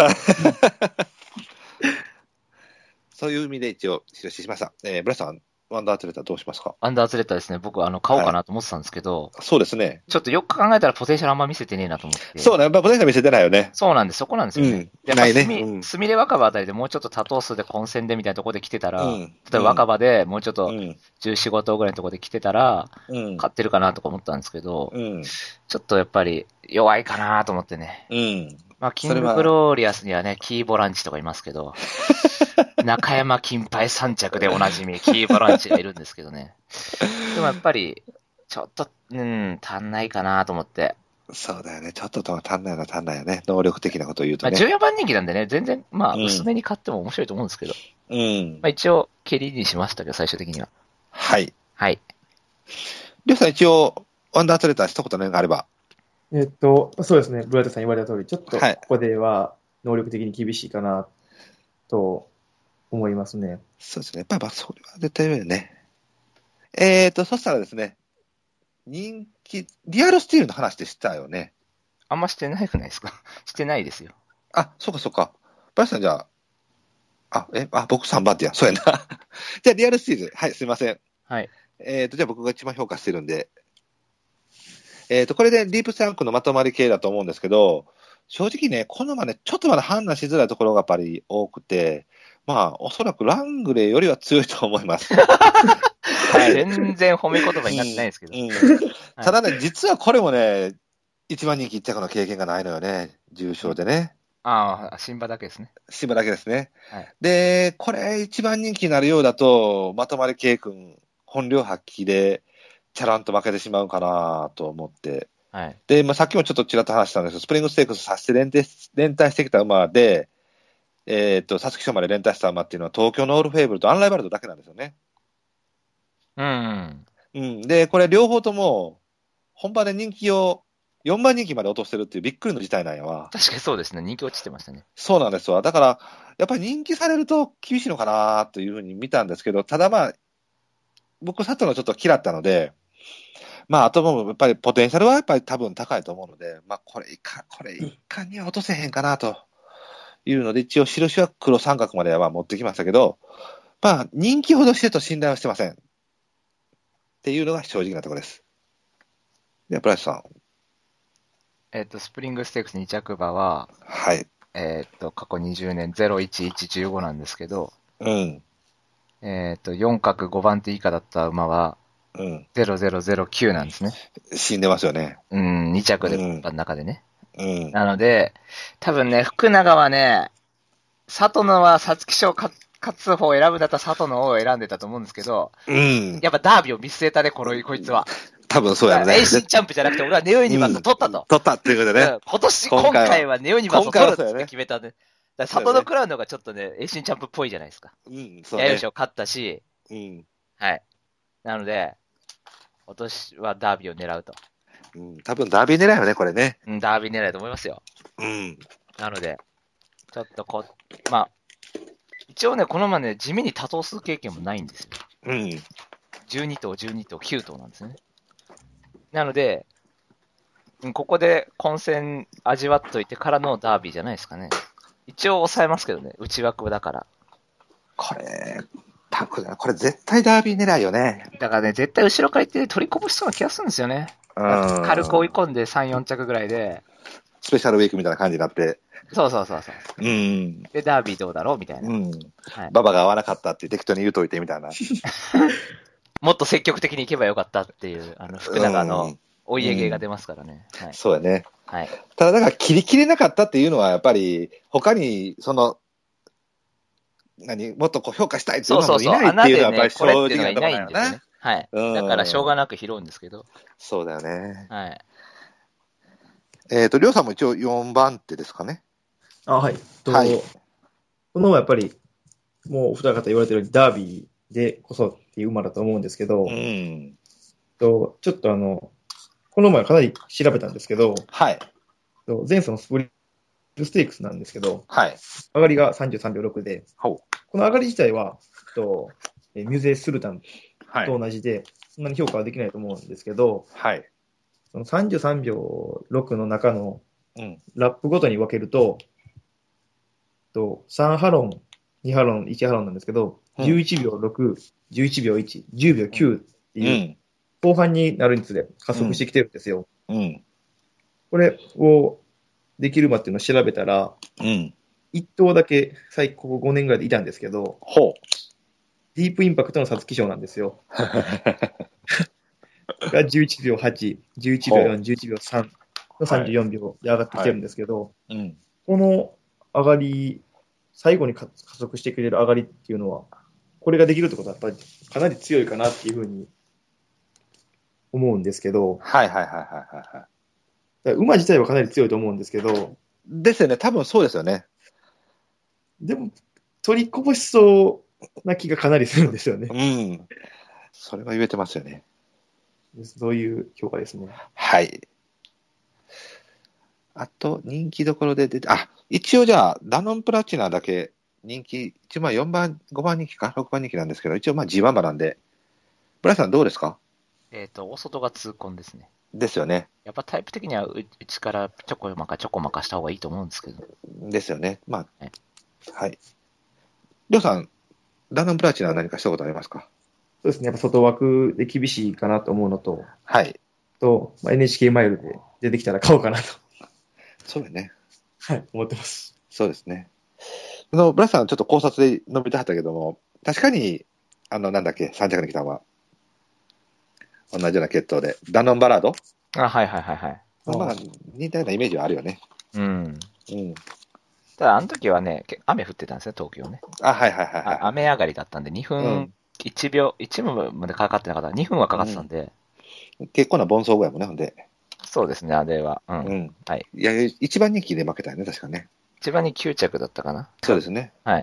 そういう意味で一応、印しました。えー、ブラさん、ワンダーアツレッタどうしますか？ アンダーアツレッタですね。僕、あの、買おうかなと思ってたんですけど、はい、 そうですね。 ちょっとよく考えたらポテンシャルあんま見せてねえなと思って。 そうね。やっぱポテンシャル見せてないよね。 そうなんです。そこなんですよね。うん、やっぱないね。うん、 スミレ若葉あたりでもうちょっと多頭数で混戦でみたいなところで来てたら、うん、例えば若葉でもうちょっとじゅうよん、ご頭ぐらいのところで来てたら、うん、勝ってるかなとか思ったんですけど、うん、ちょっとやっぱり弱いかなと思ってね。うん。まあ、キンググローリアスにはね、キーボランチとかいますけど、中山金杯三着でおなじみ、キーボランチがいるんですけどね。でもやっぱり、ちょっと、うん、足んないかなと思って。 そうだよね。ちょっと足んないのは足んないよね。能力的なことを言うとね。 まあ、じゅうよんばん人気なんでね、全然、まあ、薄めに買っても面白いと思うんですけど。うん。まあ、一応、蹴りにしましたけど、最終的には。 はい。 はい。 りょうさん、一応、ワンダーアツレッター一言何があれば。 えっと、そうですね。ブライトさん言われた通り、ちょっとここでは能力的に厳しいかなと思いますね。 そうですね。やっぱりそれは絶対言うよね。えーと、そしたらですね、人気、リアルスティールの話でしたよね。 あんましてないくないですか？してないですよ。 あ、そうかそうか。バイさんじゃあ、あ、え、あ、僕さんばん手や。そうやな。じゃあ、リアルスティール。はい、すいません。 はい。 えーと、じゃあ僕が一番評価してるんで。えーと、これでディープスランクのまとまり系だと思うんですけど、正直ね、このままね、ちょっとまだ判断しづらいところがやっぱり多くて、まあ、おそらくラングレーよりは強いと思います。 はい、全然褒め言葉になってないですけど。うんうん、 ただね、実はこれもね、一番人気一着の経験がないのよね、重賞でね。 ああ、新馬だけですね。 新馬だけですね。はい、で、これ一番人気になるようだと、まとまり系君、本領発揮で、チャランと負けてしまうかなと思って。はい、で、まあ、さっきもちょっとちらっと話したんですけど、スプリングステークスさせて連帯連帯してきた馬で、えっと、皐月賞まで連帯した馬っていうのは、東京のオールフェーブルとアンライバルドだけなんですよね。 うん。 うん。で、これ両方とも、本場で人気をよんばん人気まで落としてるっていうびっくりの事態なんやわ。 確かにそうですね。人気落ちてましたね。 そうなんですわ。だから、やっぱり人気されると厳しいのかなというふうに見たんですけど、ただまあ、僕、佐藤のちょっと嫌ったので、まあ、あともやっぱりポテンシャルはやっぱり多分高いと思うので、まあ、これいか、これ一貫には落とせへんかなというので、一応印は黒三角までは持ってきましたけど、まあ、人気ほどしてと信頼はしてません。っていうのが正直なところです。では、プライスさん。 えっと、スプリングステークスに着馬は、 はい。 えっと、過去にじゅうねんゼロいちいちいちごなんですけど、 うん。 えっと、よん角ごばん手以下だった馬は、うん。ゼロゼロゼロきゅうなんですね。 死んでますよね。 うん、に着で、馬の中でね。 うん。 なので、多分ね、福永はね、佐藤のは皐月賞勝つ方を選ぶんだったら佐藤の方を選んでたと思うんですけど、 うん。 やっぱダービーを見据えたね、この、こいつは。 多分そうやね。 エイシーチャンプじゃなくて、俺はネオユニバースを取ったと。 うん、取ったっていうことでね。うん、 今年、今回はネオユニバースを取るって決めたね。だ佐藤のクラウンのがちょっとね、エイシーチャンプっぽいじゃないですか。 うん、そうね。 ヤヨシを勝ったし、 うん。 はい。なので、今年はダービーを狙うと。 うん、多分ダービー狙いよね、これね。 うん、ダービー狙いだと思いますよ。 うん。 なので、ちょっとこ、まあ、一応ね、この馬ね、地味に多頭数経験もないんですよ。 うん。 じゅうに頭、じゅうに頭、きゅう頭なんですね。なので、ここで混戦味わっといてからのダービーじゃないですかね。一応抑えますけどね、内枠だから。 これ、タクだな。これ絶対ダービー狙いよね。 だからね、絶対後ろから行って取りこぼしそうな気がするんですよね。軽く追い込んでさん、よん着ぐらいで。 スペシャルウィークみたいな感じになって。 そうそうそうそう。 うん。 で、ダービーどうだろうみたいな。うん。 はい、ババが合わなかったって適当に言うといてみたいな。 もっと積極的に行けばよかったっていう、あの、福永のお家芸が出ますからね。 うんはい、そうだね。 はい。 ただ、だから切り切れなかったっていうのは、やっぱり、他に、その、何、もっとこう評価したいっていうのもいないっていうのは、やっぱり正直なところだよね。 はい。だから、しょうがなく拾うんですけど。 そうだよね。 はい。 えっと、りょうさんも一応よんばん手ですかね。 あ、はい。とはい、このやっぱり、もうお二方言われてるように、ダービーでこそっていう馬だと思うんですけど、うん、とちょっとあの、この前かなり調べたんですけど、 はい。 と前走のスプリングステークスなんですけど、 はい。 上がりがさんじゅうさんびょうろくで、 この上がり自体は、とミュゼ・スルタンと同じで、はい、そんなに評価はできないと思うんですけど、 はい。 そのさんじゅうさんびょうろくの中のラップごとに分けると、うん、とさんハロン、にハロン、いちハロンなんですけど、うん、じゅういちびょうろく、じゅういちびょういち、じゅうびょうきゅうっていう、後半になるにつれ加速してきてるんですよ。 うんうん、 これをできる馬っていうのを調べたら、 うん、 いっ頭だけ最高ごねんぐらいでいたんですけど、 ほうディープインパクトの皐月賞なんですよ。がじゅういちびょうはち、じゅういちびょうよん、じゅういちびょうさんのさんじゅうよんびょうで上がってきてるんですけど、 はいはいうん、 この上がり、最後に加速してくれる上がりっていうのは、これができるってことはやっぱりかなり強いかなっていうふうに思うんですけど、 はいはいはいはいはい。 馬自体はかなり強いと思うんですけど、 ですよね、多分そうですよね。 でも、取りこぼしそうな気がかなりするんですよね。 うん。それは言えてますよね。 そういう評価ですね。 はい。あと、人気どころで出て、あ、一応じゃあ、ダノンプラチナだけ人気、一応まあよんばん、ごばん人気か、ろくばん人気なんですけど、一応まあ ジーワン 馬なんで、ブライさんどうですか？ えっと、大外が痛恨ですね。 ですよね。 やっぱタイプ的にはうちからちょこまかちょこまかした方がいいと思うんですけど。 ですよね。まあ、 はい。 はい。りょうさん、ダノンプラチナは何かしたことありますか？ そうですね。やっぱ外枠で厳しいかなと思うのと、 はい。 と、まあ、エヌエイチケー マイルで出てきたら買おうかなと。 そうだね。 はい、思ってます。 そうですね。あの、ブラスさんちょっと考察で述べてはったけども、確かに、あの、なんだっけ、さん着に来たのは、同じような血統で、ダノンバラードあ、はいはいはいはい。 まあ、似たようなイメージはあるよね。 うん。 うん。 ただ、あの時はね、雨降ってたんですね、東京ね。 あ、はいはいはい、はい。 雨上がりだったんで、にふん、うん、いちびょう、いちふんまでかかってなかったら、にふんはかかってたんで。 うん、結構な盆走後やもんね、ほんで。 そうですね、あれは。うん。 うん、 はい。 いや、一番人気で負けたよね、確かね。 一番にきゅう着だったかな。 そうですね。 はい。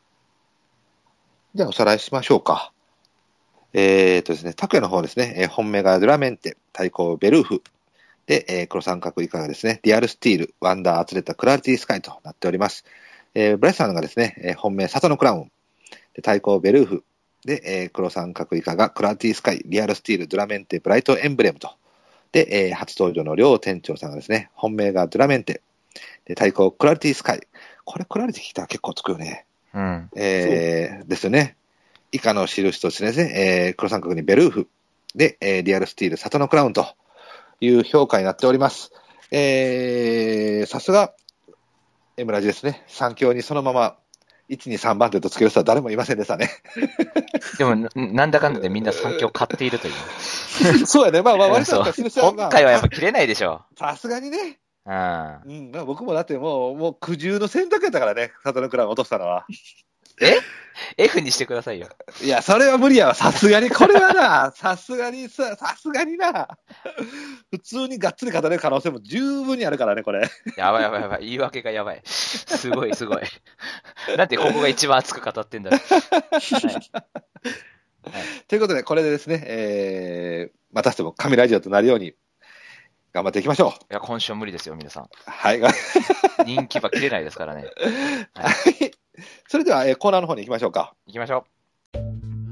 じゃあ、おさらいしましょうか。えーとですね、拓也の方ですね、えー、本命がドゥラメンテ、対抗ベルーフ、で、えー、黒三角以下がですね、リアルスティール、ワンダーアツレッタ、クラリティスカイとなっております。えー、ブライさんがですね、えー、本命サトノクラウン、で対抗ベルーフ、で、えー、黒三角以下がクラリティスカイ、リアルスティール、ドゥラメンテ、ブライトエンブレムと、で、えー、初登場の両店長さんがですね、本命がドゥラメンテ、で対抗クラリティスカイ、これクラリティ聞いたら結構つくよね。 うん。 えー、ですよね。以下の印としてですね、えー、黒三角にベルーフ、で、えー、リアルスティール、サトノクラウンという評価になっております。えー、さすが、エムラジですね。さん強にそのまま、いち、に、さんばん手とつける人は誰もいませんでしたね。 でもな、なんだかんだでみんなさん強買っているという。 そうやね。まあまあ、割と印は、今回はやっぱ切れないでしょ。 さすがにね。 うん。うん、まあ、僕もだってもう、もう苦渋の選択やったからね、サトノクラウン落としたのは。 えF にしてくださいよ。 いや、それは無理やわ。さすがに、これはな、さすがにさ、さすがにな、普通にがっつり語れる可能性も十分にあるからね、これ。 やばいやばいやばい。言い訳がやばい。すごいすごい。なんでここが一番熱く語ってんだろう。はいはい、ということで、これでですね、えー、またしても神ラジオとなるように、頑張っていきましょう。 いや、今週は無理ですよ、皆さん。 はい。 人気は切れないですからね。 はい。それでは、えー、コーナーの方に行きましょうか。 行きましょう。エム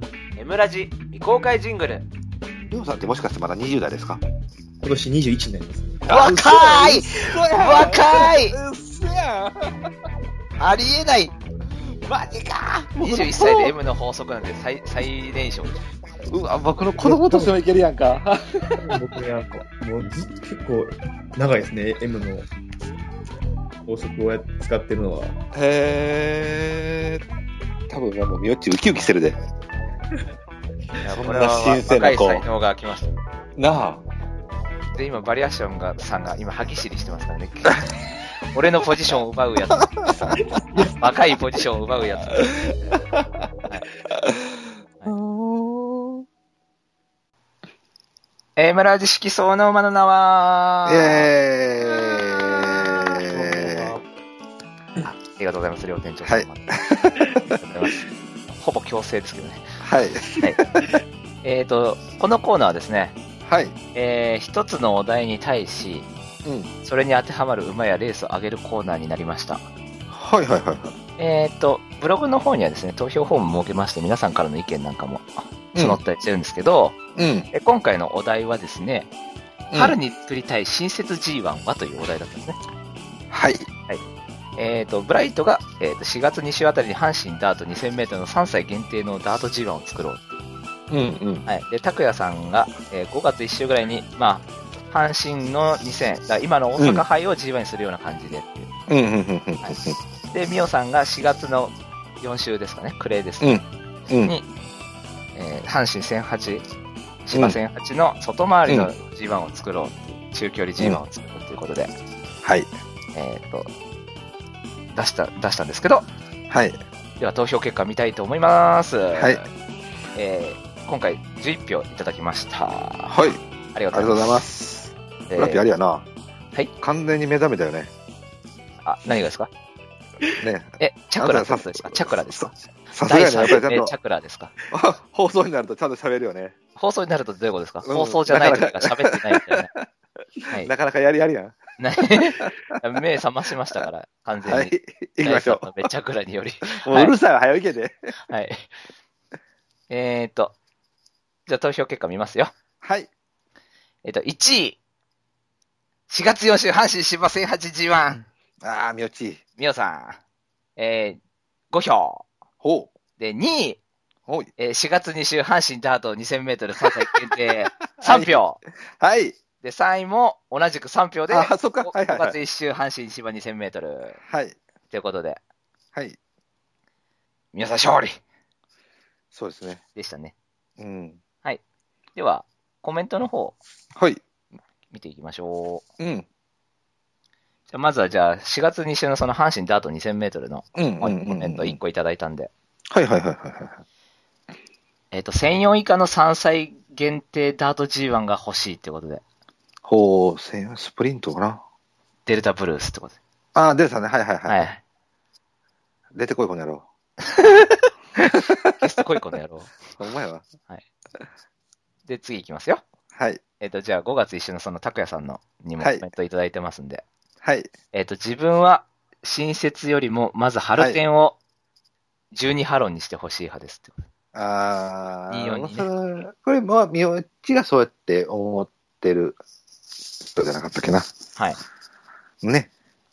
M ラジ未公開ジングル。 りょうさんってもしかしてまだにじゅう代ですか？ 今年にじゅういちになります。 若い若い、うっせやん、ありえない、マジか。にじゅういっさいで M の法則なんで 最, 最年少。 うわ、僕の子供としてもいけるやんか。 僕ね、もうずっと結構長いですね、M の法則を使ってるのは。 へー。多分もうみよっちウキウキしてるで。 いや、これは若い才能が来ました。 なあ。 で、今、バリアッションがさんが今、歯ぎしりしてますからね。俺のポジションを奪うやつ。若いポジションを奪うやつ。はいえー、村地式その馬の名は、 えー、ありがとうございます、両店長さん。はい。ありがとうございます。ほぼ強制ですけどね。 はい。はい、 えっと、このコーナーはですね、 はい。 えー、一つのお題に対し、うん、それに当てはまる馬やレースを上げるコーナーになりました。 はいはいはいはい。 えっと、ブログの方にはですね、投票フォーム設けまして、皆さんからの意見なんかも募ったりしてるんですけど、うん、え今回のお題はですね、うん、春に作りたい新設 ジーワン はというお題だったんですね。 はい。 はい。えっと、ブライトが、えー、としがつに週あたりに阪神ダートにせんメートルのさんさい限定のダート ジーワン を作ろうっていう。うんうん。はい。で、拓也さんが、えー、ごがついっ週ぐらいに、まあ、阪神のにせん、だ今の大阪杯を ジーワン にするような感じでっていう。うんうんうんうん。はい。で、ミオさんがしがつのよん週ですかね、クレーですね。うん。うん、に、えー、阪神せんはち、芝せんはちの外回りの ジーワン を作ろうっていう、中距離 ジーワン を作ろうということで、うん、 はい。 えっと、出した、出したんですけど、 はい。 では投票結果見たいと思います。 はい。 えー、今回じゅういち票いただきました。 はい。 ありがとうございます。 ブラピありやな。 はい。 完全に目覚めたよね。 あ、何がですか？ ねえ、チャクラってことですか？チャクラですか？ さすがやね、やっぱりちゃんと。 チャクラですか？ 放送になるとちゃんと喋るよね。 放送になるとどういうことですか？うん、放送じゃない時が喋ってないみたいな。 はい、なかなかやりやりやん。 目覚ましましたから、完全に。 はい、行きましょう。 めちゃくらにより。 もううるさいわ、早いけで。 はい。えーっと、じゃあ投票結果見ますよ。 はい。 えーっと、いちい。しがつよん週、阪神芝せんはち ジーワン。 あー、みよち。 みよさん。えー、ご票。 ほう。 で、にい。 ほい。 えー、しがつに週、阪神ダートにせんメートルさんさい限定さん票。 はい。 で、さんいも同じくさん票で、 あ、そっか。はいはいはい。 ごがついっ週、阪神芝にせんメートル。 はい。 ということで。 はい。 皆さん勝利。 そうですね。 でしたね。 うん。 はい。では、コメントの方。 はい。 見ていきましょう。うん。 じゃあまずはじゃあ、しがつに週のその阪神ダートにせんメートルのコメントいっこいただいたんで。 はいはいはいはいはい。 えっと、せんよん以下のさんさい限定ダート ジーワン が欲しいってことで。 ほう、スプリントかな。 デルタブルースってことで。 ああ、デルタね。はいはいはい。 はい。 出てこいこの野郎。 消してこいこの野郎。 お前は。 はい。で、次いきますよ。 はい。 えっと、じゃあごがついっ週のその拓也さんのにもコメントいただいてますんで。 はい。 えっと、自分は新設よりもまず春天をじゅうにハロンにしてほしい派ですってこと。 ああ。 にじゅうよんにね。 これ、まあ、みよっちがそうやって思ってる人じゃなかったっけな。 はい。 ね。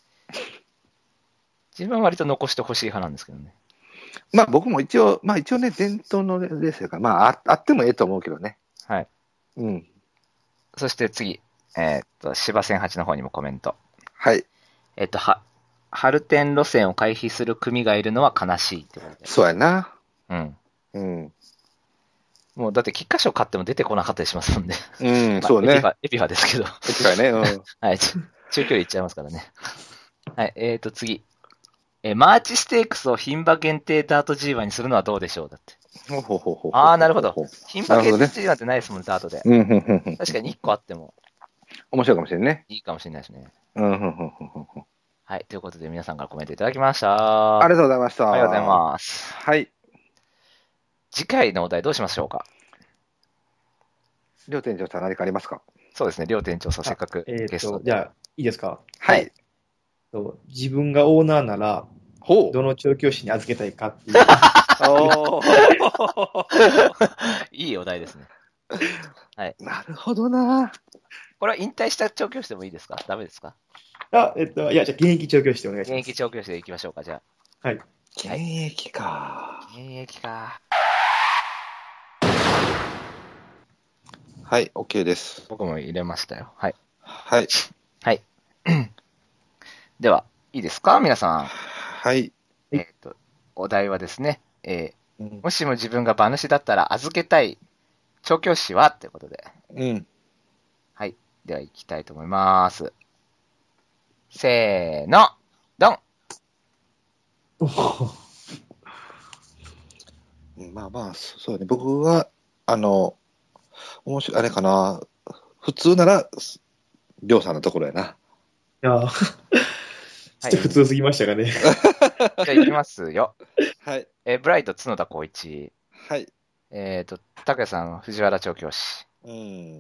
自分は割と残してほしい派なんですけどね。 まあ僕も一応、まあ一応ね、伝統のレースやから、まあああってもええと思うけどね。 はい。 うん。 そして次、えー、っと、芝せんはちの方にもコメント。 はい。 えー、っと、は、春天路線を回避する組がいるのは悲しいってことで。 そうやな。 うん。 うん。 もうだって菊花賞買っても出てこなかったりしますもんね。 うん、まあ、そうね。エピファ、エピファですけど。エピファね、うん。 はい。中距離いっちゃいますからね。はい、えーと、次。え、マーチステークスを牝馬限定ダート ジーワン にするのはどうでしょうだって。 ほうほうほうほう。 ああ、なるほど。牝馬限定 ジーワン ってないですもん、ダートで。 うん、うん、うん。 確かにいっこあっても。 面白いかもしれんね。 いいかもしれないですね。 うん、うん、うん、うん。 はい。ということで、皆さんからコメントいただきました。 ありがとうございました。 ありがとうございます。 はい。 次回のお題どうしましょうか。 両店長さん何かありますか？ そうですね、両店長さんせっかくゲスト、 えー、じゃあ、いいですか？ はい。 自分がオーナーなら、 ほう。 どの調教師に預けたいかっていう。 おいいお題ですね。はい。 なるほどな。 これは引退した調教師でもいいですか？ダメですか？ あ、えっと、いや、じゃあ現役調教師でお願いします。 現役調教師でいきましょうか、じゃあ。はい。 現役か。 現役か。 はい、OK です。 僕も入れましたよ。はい。 はい。 はい。では、いいですか皆さん。 はい。 えっと、お題はですね、えーうん、もしも自分が馬主だったら預けたい調教師はということで。 うん。はい。 では、行きたいと思います。せーの、ドンまあまあ、そうね。僕は、あの、面白い、あれかな。普通なら、りょうさんのところやな。いやー、ちょっと普通すぎましたかね。 じゃあ行きますよ。 はい。 えー、ブライト、角田光一。 はい。 えっと、拓也さん、藤原調教師。 うん。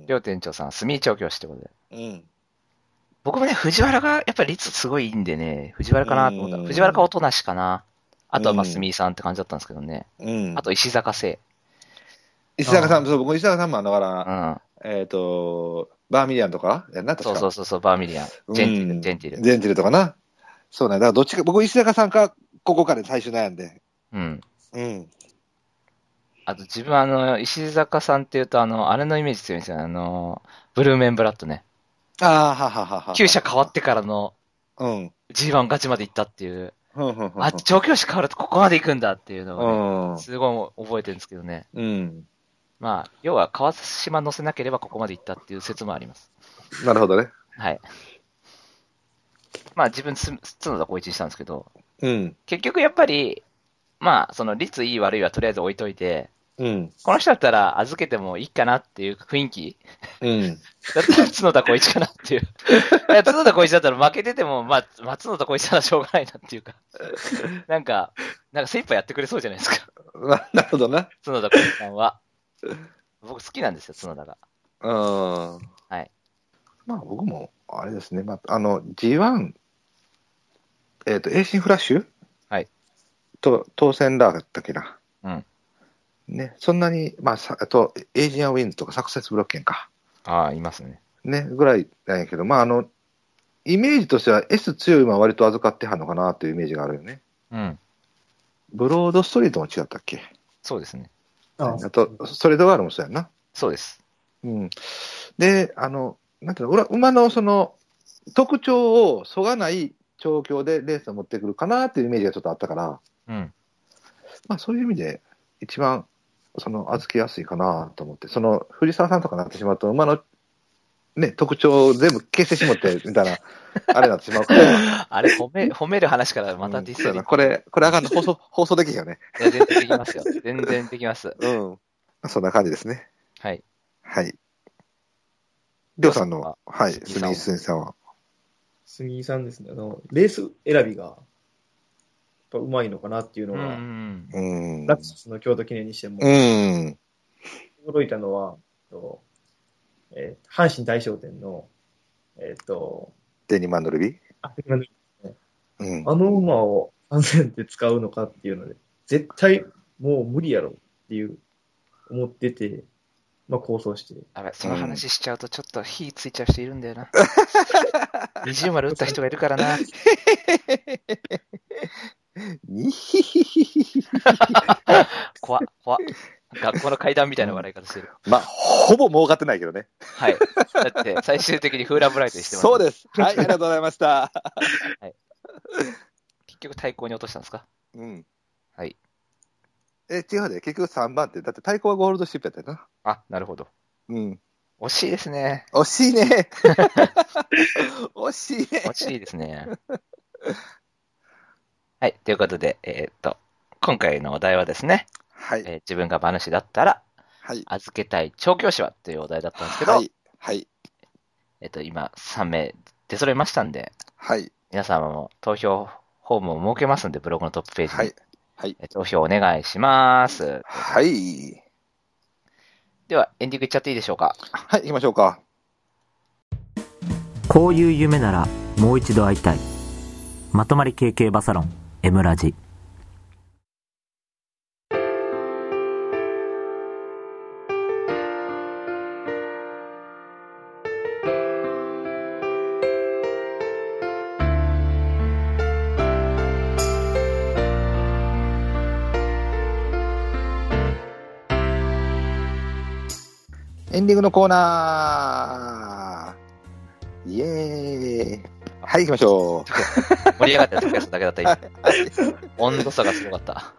両店長さん、住井調教師ってことで。 うん。 僕もね、藤原がやっぱり率すごいいいんでね、藤原かなと思ったら、藤原か音無しかな。あとはまあ、住井さんって感じだったんですけどね。うん。あと、石坂聖。 石坂さん、そう、僕、石坂さんもあの、だから、うん、えっ、ー、と、バーミリアンとかやんな、 そうそうそうそう、バーミリアン。ジェンティル、ジェンティル。 ジェンティルとかな。そうね。だからどっちか、僕、石坂さんか、ここかで最初悩んで。 うん。うん。あと、自分あの、石坂さんっていうと、あの、あれのイメージ強いんですよね。あの、ブルーメンブラッドね。 ああ、はははは。 厩舎変わってからの、うん。ジーワン ガチまで行ったっていう。うん、あ、調教師変わるとここまで行くんだっていうのを、ね、うん。すごい覚えてるんですけどね。うん。まあ、要は川島乗せなければここまで行ったっていう説もあります。 なるほどね。 はい。まあ自分、角田光一したんですけど、うん。結局やっぱり、まあ、その率いい悪いはとりあえず置いといて、うん。この人だったら預けてもいいかなっていう雰囲気。うん。だったら角田光一かなっていう。いや角田光一だったら負けてても、まあ、角田光一ならしょうがないなっていうか。なんか、なんか精一杯やってくれそうじゃないですか。 なるほどな。 角田光一さんは。僕好きなんですよ、角田が。うん。はい。 まあ僕も、あれですね、まあ、あの、ジーワン、えっ、ー、と、エーシンフラッシュはい。と、当選ラーだったっけな。うん。ね、そんなに、まあ、さあと、エイジアンウィンズとかサクセスブロッケンか。 ああ、いますね。 ね、ぐらいなんやけど、まあ、あの、イメージとしては S 強い馬は割と預かってはんのかなというイメージがあるよね。うん。ブロードストリートも違ったっけ？ そうですね。 ああと、ストレートガールもそうやんな。 そうです。 うん。で、あの、なんていうの、馬のその、特徴をそがない調教でレースを持ってくるかなっていうイメージがちょっとあったから、うん。まあそういう意味で、一番、その、預けやすいかなと思って、その、藤沢さんとかになってしまうと、馬の、ね、特徴を全部消してしもって、みたいな、あれになってしまうから。 あれ、褒め、褒める話からまたディスる、 うん。これ、これあかんの、放送、放送できるよね。 全然できますよ。全然できます。 うん。そんな感じですね。 はい。 はい。りょうさんの、はい、住井さんは。 住井さんですね。あの、レース選びが、やっぱうまいのかなっていうのが、うん。ラクサスの京都記念にしても、うん。驚いたのは、とえー、阪神大商店の、えっ、ー、と、 デニマンドルビーあ、デニマンドルビーですね。うん。あの馬をさんぜんで使うのかっていうので、絶対もう無理やろっていう、思ってて、まあ構想して。 あれ、その話しちゃうとちょっと火ついちゃう人いるんだよな。二重丸打った人がいるからな。 にひひひひ。 怖っ、怖っ。学校の階段みたいな笑い方してる。 まあ、ほぼ儲かってないけどね。 はい。だって、最終的にフーラーブライトにしてます。 そうです。はい、ありがとうございました。 はい。結局、対抗に落としたんですか？うん。はい。 え、違うで、結局さんばんって、だって対抗はゴールドシップやったよな。 あ、なるほど。 うん。 惜しいですね。 惜しいね。惜しいね。 惜しいですね。はい。ということで、えー、っと、今回のお題はですね、はい。えー、自分が馬主だったら、はい。預けたい調教師はというお題だったんですけど、はい。はい。えー、っと、今、さん名出揃いましたんで、はい。皆様も投票フォームを設けますんで、ブログのトップページに。はい。はい。投票お願いします。 はい。 では、エンディングいっちゃっていいでしょうか。 はい、行きましょうか。 こういう夢ならもう一度会いたい。まとまり系競馬サロン M ラジ。 エンディングのコーナー。イエーイ。はい、行きましょう。 盛り上がったやつだけだった今。温度差がすごかった。はい。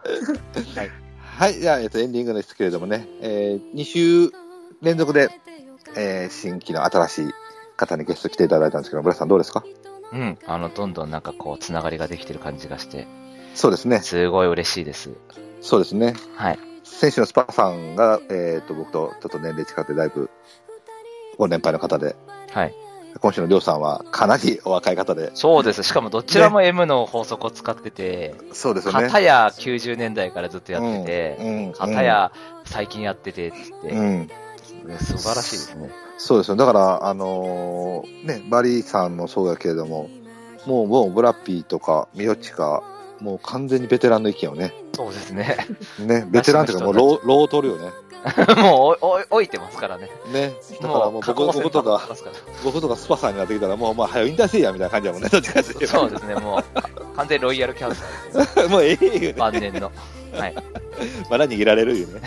はい、じゃあ、えっと、エンディングですけれどもね、えー、に週連続で、えー、新規の新しい方にゲスト来ていただいたんですけど、ブラさんどうですか？ うん、あの、どんどんなんかこう、つながりができてる感じがして。 そうですね。 すごい嬉しいです。 そうですね。 はい。 選手のスパさんが、えっと、僕とちょっと年齢近くてだいぶご年配の方で。 はい。 今週のりょうさんはかなりお若い方で。 そうです。しかもどちらも M の法則を使ってて、 ね、そうですよね。 片やきゅうじゅうねんだいからずっとやってて、うんうん、片や最近やっててって、うん、素晴らしいですね。 そうですよ。だから、あのー、ね、バリーさんもそうだけれども、もう、もう、ブラッピーとか、ミヨチか、もう完全にベテランの意見をね。 そうですね。 ね、ベテランというか、もうロー、ロー取るよね。 もうお、お、置いてますからね。 ね。だからもう僕、僕とか、僕とかスパさんになってきたら、もう、まあ、早く引退せえや、みたいな感じだもんね、どっちかっていうと。 そうですね、もう、完全ロイヤルキャンサーですね。 もうええよね。 晩年の。はい。 まだ逃げられるよね。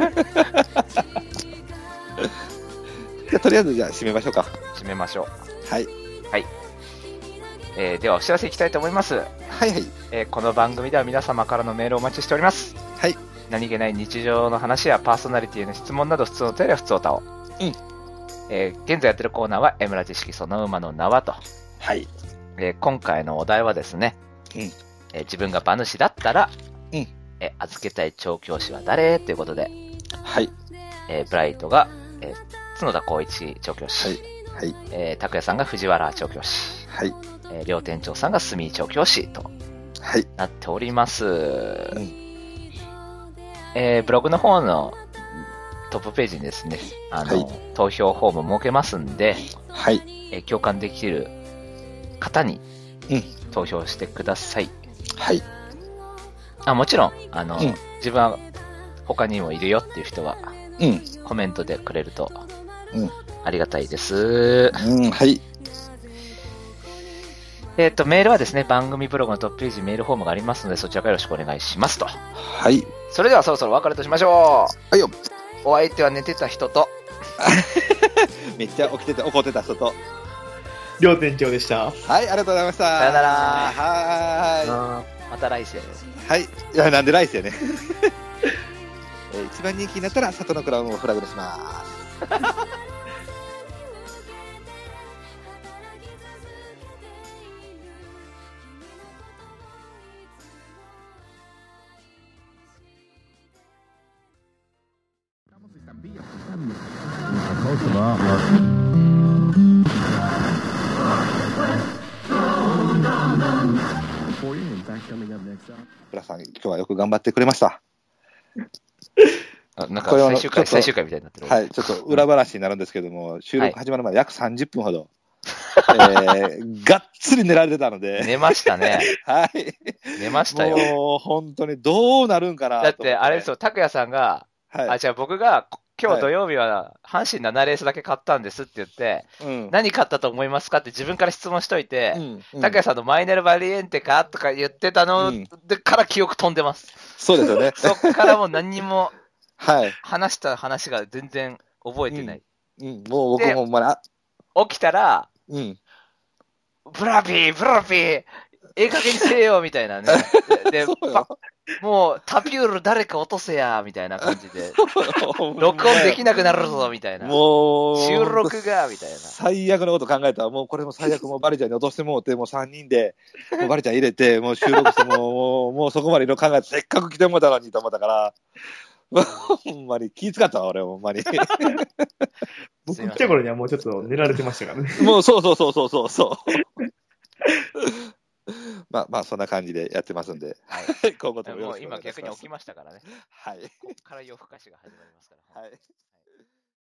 じゃあとりあえずじゃあ締めましょうか。 締めましょう。はい。 はい。えー、ではお知らせいきたいと思います。 はいはい。 えー、この番組では皆様からのメールをお待ちしております。 はい。 何気ない日常の話やパーソナリティへの質問など普通のお便りは普通おたを。 うん。 えー、現在やってるコーナーは M ラジ式その馬の縄と。 はい。 えー、今回のお題はですね。 うん。 えー、自分が馬主だったら、 うん。 えー、預けたい調教師は誰ということで。 はい。 えー、ブライトが、えー、角田光一調教師。 はい。はい。 えー、拓也さんが藤原調教師。 はい。 えー、両店長さんが住井調教師と。 はい。 なっております。 うん。 えー、ブログの方のトップページにですね、あの、はい、投票フォーム設けますんで、 はい。 えー、共感できる方に、 うん、 投票してください。 はい。 あ、もちろん、あの、うん、自分は他にもいるよっていう人は、 うん、 コメントでくれると、 うん、 ありがたいです。 うん、はい。 えっと、メールはですね、番組ブログのトップページメールフォームがありますので、そちらからよろしくお願いしますと。 はい。 それではそろそろお別れとしましょう。 はいよ。 お相手は寝てた人と、 めっちゃ起きてて怒ってた人と、 両店長でした。 はい、ありがとうございました。 さよなら。 はい。 また来世。 はい。いや、なんで来世ね。えー、一番人気になったら、里のクラウンをフラグにします。ブラさん、今日はよく頑張ってくれました。 あ、なんか最終回、最終回みたいになってる。 はい、ちょっと裏話になるんですけども、うん、収録始まるまで約さんじゅっぷんほど、はい、えー、がっつり寝られてたので。 寝ましたね。 はい。 寝ましたよ。 もう、本当にどうなるんかなと。 だって、あれですよ、拓也さんが、はい、あ、じゃあ僕が、今日土曜日は阪神ななレースだけ買ったんですって言って、うん、何買ったと思いますかって自分から質問しといて、拓、うんうん、也さんのマイネルバリエンテかとか言ってたのでから記憶飛んでます。 そうですよね。 そっからもう何にも話した話が全然覚えてない。 うんうん、もう僕もほんまに起きたら、うん、ブラピー、ブラピー、ええ加減にせよみたいなね。で、もうタピュール誰か落とせやみたいな感じで、録音できなくなるぞみたいな。もう収録がみたいな。 最悪のこと考えたら、もうこれも最悪もうバリちゃんに落としてもうて、もうさんにんでもうバリちゃん入れて、もう収録してもうもうもうそこまでいろいろ考えて、せっかく来てもらったのにと思ったから。ほんまに気遣ったわ、俺、ほんまに。 僕来た頃にはもうちょっと寝られてましたからね。 もうそうそうそうそうそうそう。まあまあ、そんな感じでやってますんで。 はい。今後ともよろしくお願いします。もう今逆に起きましたからね。 はい。 ここから夜更かしが始まりますから。はい。